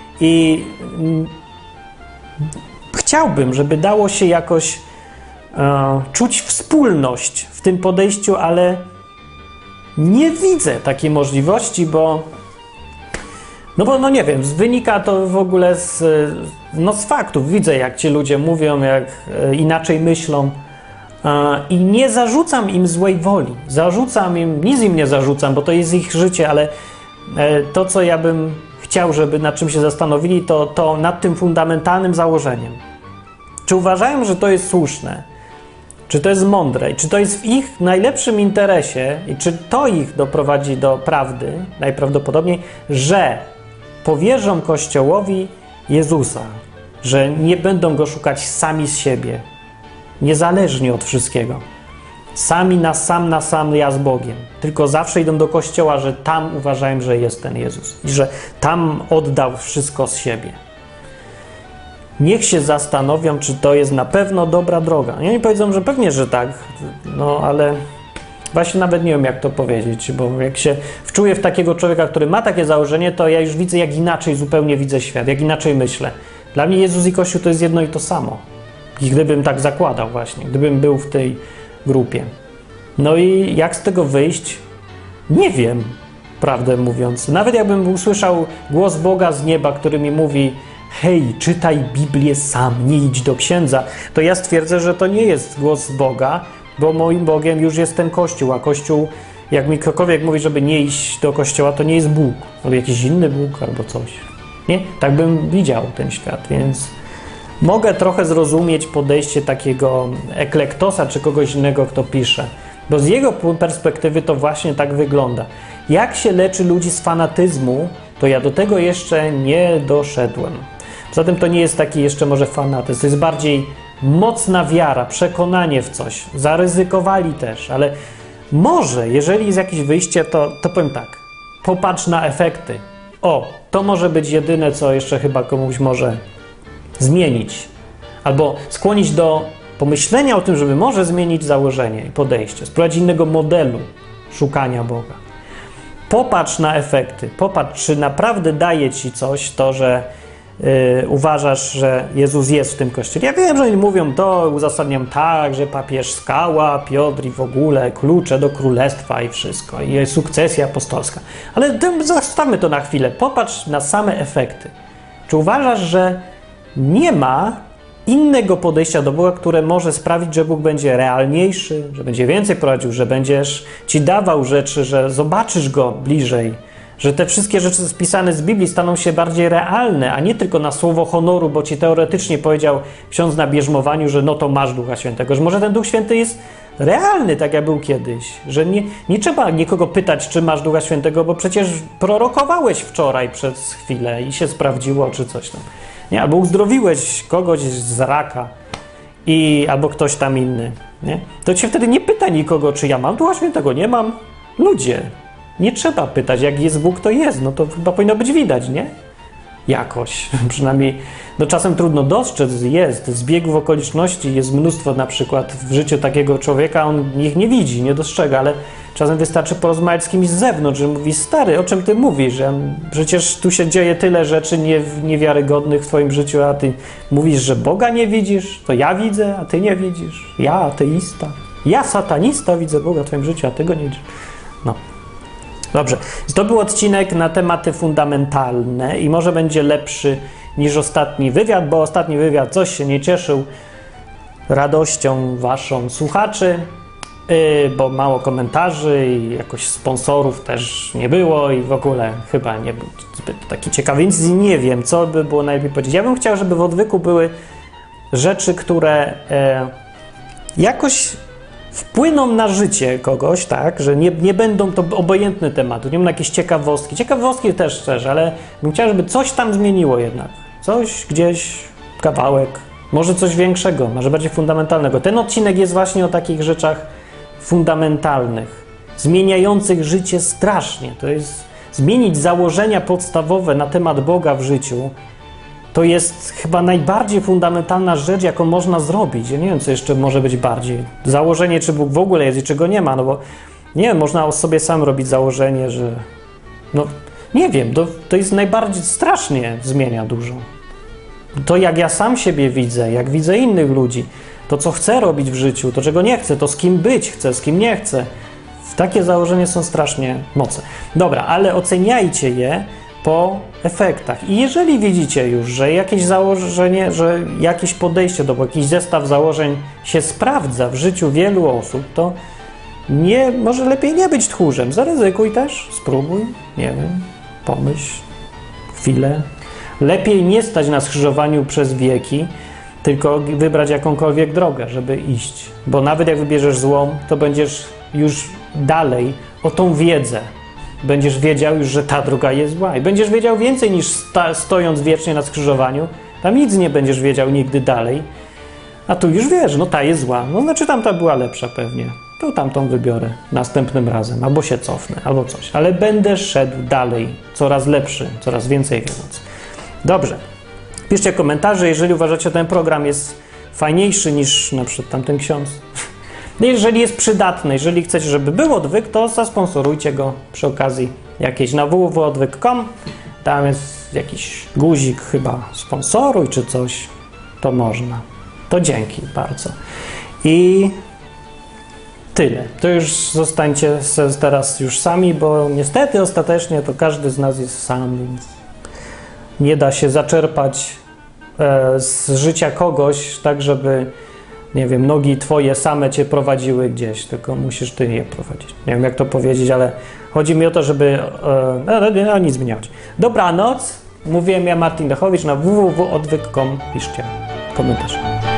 I chciałbym, żeby dało się jakoś e, czuć wspólność w tym podejściu, ale nie widzę takiej możliwości, bo no bo no nie wiem, wynika to w ogóle z, no z faktów. Widzę, jak ci ludzie mówią, jak e, inaczej myślą e, i nie zarzucam im złej woli. Zarzucam im, nic im nie zarzucam, bo to jest ich życie, ale e, to, co ja bym chciał, żeby nad czym się zastanowili, to, to nad tym fundamentalnym założeniem. Czy uważają, że to jest słuszne? Czy to jest mądre? I czy to jest w ich najlepszym interesie? I czy to ich doprowadzi do prawdy, najprawdopodobniej, że powierzą Kościołowi Jezusa, że nie będą Go szukać sami z siebie, niezależnie od wszystkiego. Sami na sam na sam ja z Bogiem. Tylko zawsze idą do Kościoła, że tam uważają, że jest ten Jezus. I że tam oddał wszystko z siebie. Niech się zastanowią, czy to jest na pewno dobra droga. I oni powiedzą, że pewnie, że tak. No, ale właśnie nawet nie wiem, jak to powiedzieć, bo jak się wczuję w takiego człowieka, który ma takie założenie, to ja już widzę, jak inaczej zupełnie widzę świat, jak inaczej myślę. Dla mnie Jezus i Kościół to jest jedno i to samo. I gdybym tak zakładał właśnie, gdybym był w tej grupie. No i jak z tego wyjść? Nie wiem, prawdę mówiąc. Nawet jakbym usłyszał głos Boga z nieba, który mi mówi: hej, czytaj Biblię sam, nie idź do księdza, to ja stwierdzę, że to nie jest głos Boga, bo moim Bogiem już jest ten Kościół, a Kościół, jak mi ktokolwiek mówi, żeby nie iść do Kościoła, to nie jest Bóg, albo jakiś inny Bóg, albo coś. Nie? Tak bym widział ten świat, więc mogę trochę zrozumieć podejście takiego eklektosa, czy kogoś innego, kto pisze, bo z jego perspektywy to właśnie tak wygląda. Jak się leczy ludzi z fanatyzmu, to ja do tego jeszcze nie doszedłem. Poza tym to nie jest taki jeszcze może fanatyzm, to jest bardziej mocna wiara, przekonanie w coś. Zaryzykowali też, ale może, jeżeli jest jakieś wyjście, to, to powiem tak, popatrz na efekty. O, to może być jedyne, co jeszcze chyba komuś może zmienić. Albo skłonić do pomyślenia o tym, żeby może zmienić założenie i podejście, spróbować innego modelu szukania Boga. Popatrz na efekty, popatrz, czy naprawdę daje ci coś to, że yy, uważasz, że Jezus jest w tym Kościele. Ja wiem, że oni mówią to, uzasadniam tak, że papież skała, Piotr i w ogóle klucze do królestwa i wszystko, i jest sukcesja apostolska. Ale zostawmy to na chwilę, popatrz na same efekty. Czy uważasz, że nie ma innego podejścia do Boga, które może sprawić, że Bóg będzie realniejszy, że będzie więcej prowadził, że będziesz ci dawał rzeczy, że zobaczysz Go bliżej, że te wszystkie rzeczy spisane z Biblii staną się bardziej realne, a nie tylko na słowo honoru, bo ci teoretycznie powiedział ksiądz na bierzmowaniu, że no to masz Ducha Świętego, że może ten Duch Święty jest realny, tak jak był kiedyś, że nie, nie trzeba nikogo pytać, czy masz Ducha Świętego, bo przecież prorokowałeś wczoraj przez chwilę i się sprawdziło, czy coś tam. Nie? Albo uzdrowiłeś kogoś z raka i, albo ktoś tam inny. Nie? To cię wtedy nie pyta nikogo, czy ja mam Ducha Świętego, nie mam. Ludzie, nie trzeba pytać, jak jest Bóg, to jest. No to chyba powinno być widać, nie? Jakoś. Przynajmniej, no czasem trudno dostrzec, jest. Zbiegów okoliczności jest mnóstwo, na przykład w życiu takiego człowieka, on ich nie widzi, nie dostrzega, ale czasem wystarczy porozmawiać z kimś z zewnątrz, że mówi: stary, o czym ty mówisz? Ja, przecież tu się dzieje tyle rzeczy nie, niewiarygodnych w twoim życiu, a ty mówisz, że Boga nie widzisz? To ja widzę, a ty nie widzisz. Ja, ateista. Ja, satanista, widzę Boga w twoim życiu, a ty go nie widzisz. No. Dobrze. To był odcinek na tematy fundamentalne i może będzie lepszy niż ostatni wywiad, bo ostatni wywiad coś się nie cieszył radością waszą słuchaczy, Yy, bo mało komentarzy i jakoś sponsorów też nie było i w ogóle chyba nie był zbyt taki ciekawy, więc nie wiem, co by było najlepiej powiedzieć. Ja bym chciał, żeby w odwyku były rzeczy, które e, jakoś wpłyną na życie kogoś, tak, że nie, nie będą to obojętne tematy, nie będą jakieś ciekawostki. Ciekawostki też też, ale bym chciał, żeby coś tam zmieniło jednak. Coś gdzieś, kawałek, może coś większego, może bardziej fundamentalnego. Ten odcinek jest właśnie o takich rzeczach fundamentalnych, zmieniających życie strasznie. To jest zmienić założenia podstawowe na temat Boga w życiu. To jest chyba najbardziej fundamentalna rzecz, jaką można zrobić. Ja nie wiem, co jeszcze może być bardziej. Założenie, czy Bóg w ogóle jest i czego nie ma, no bo nie wiem, można o sobie sam robić założenie, że no nie wiem, to, to jest najbardziej strasznie zmienia dużo. To jak ja sam siebie widzę, jak widzę innych ludzi, to co chcę robić w życiu, to czego nie chcę, to z kim być chcę, z kim nie chcę. Takie założenia są strasznie mocne. Dobra, ale oceniajcie je po efektach. I jeżeli widzicie już, że jakieś założenie, że jakieś podejście do, jakiś zestaw założeń się sprawdza w życiu wielu osób, to nie, może lepiej nie być tchórzem. Zaryzykuj też, spróbuj, nie wiem, pomyśl chwilę. Lepiej nie stać na skrzyżowaniu przez wieki, tylko wybrać jakąkolwiek drogę, żeby iść. Bo nawet jak wybierzesz złą, to będziesz już dalej o tą wiedzę. Będziesz wiedział już, że ta droga jest zła. I będziesz wiedział więcej niż sta- stojąc wiecznie na skrzyżowaniu. Tam nic nie będziesz wiedział nigdy dalej. A tu już wiesz, no ta jest zła. No znaczy tamta była lepsza pewnie. To tamtą wybiorę następnym razem. Albo się cofnę, albo coś. Ale będę szedł dalej. Coraz lepszy, coraz więcej wiedząc. Dobrze. Piszcie komentarze, jeżeli uważacie, że ten program jest fajniejszy niż na przykład tamten ksiądz. Jeżeli jest przydatny, jeżeli chcecie, żeby był odwyk, to zasponsorujcie go przy okazji jakiejś na w w w kropka odwyk kropka com. tam jest jakiś guzik chyba sponsoruj czy coś, to można. To dzięki bardzo. I tyle. To już zostańcie teraz już sami, bo niestety ostatecznie to każdy z nas jest sam, więc nie da się zaczerpać e, z życia kogoś tak, żeby nie wiem, nogi twoje same cię prowadziły gdzieś, tylko musisz ty je prowadzić. Nie wiem, jak to powiedzieć, ale chodzi mi o to, żeby e, no, no, nic mi nie chodzi. Dobranoc. Mówiłem ja, Martin Dachowicz, na w w w kropka odwyk kropka com. Piszcie komentarz.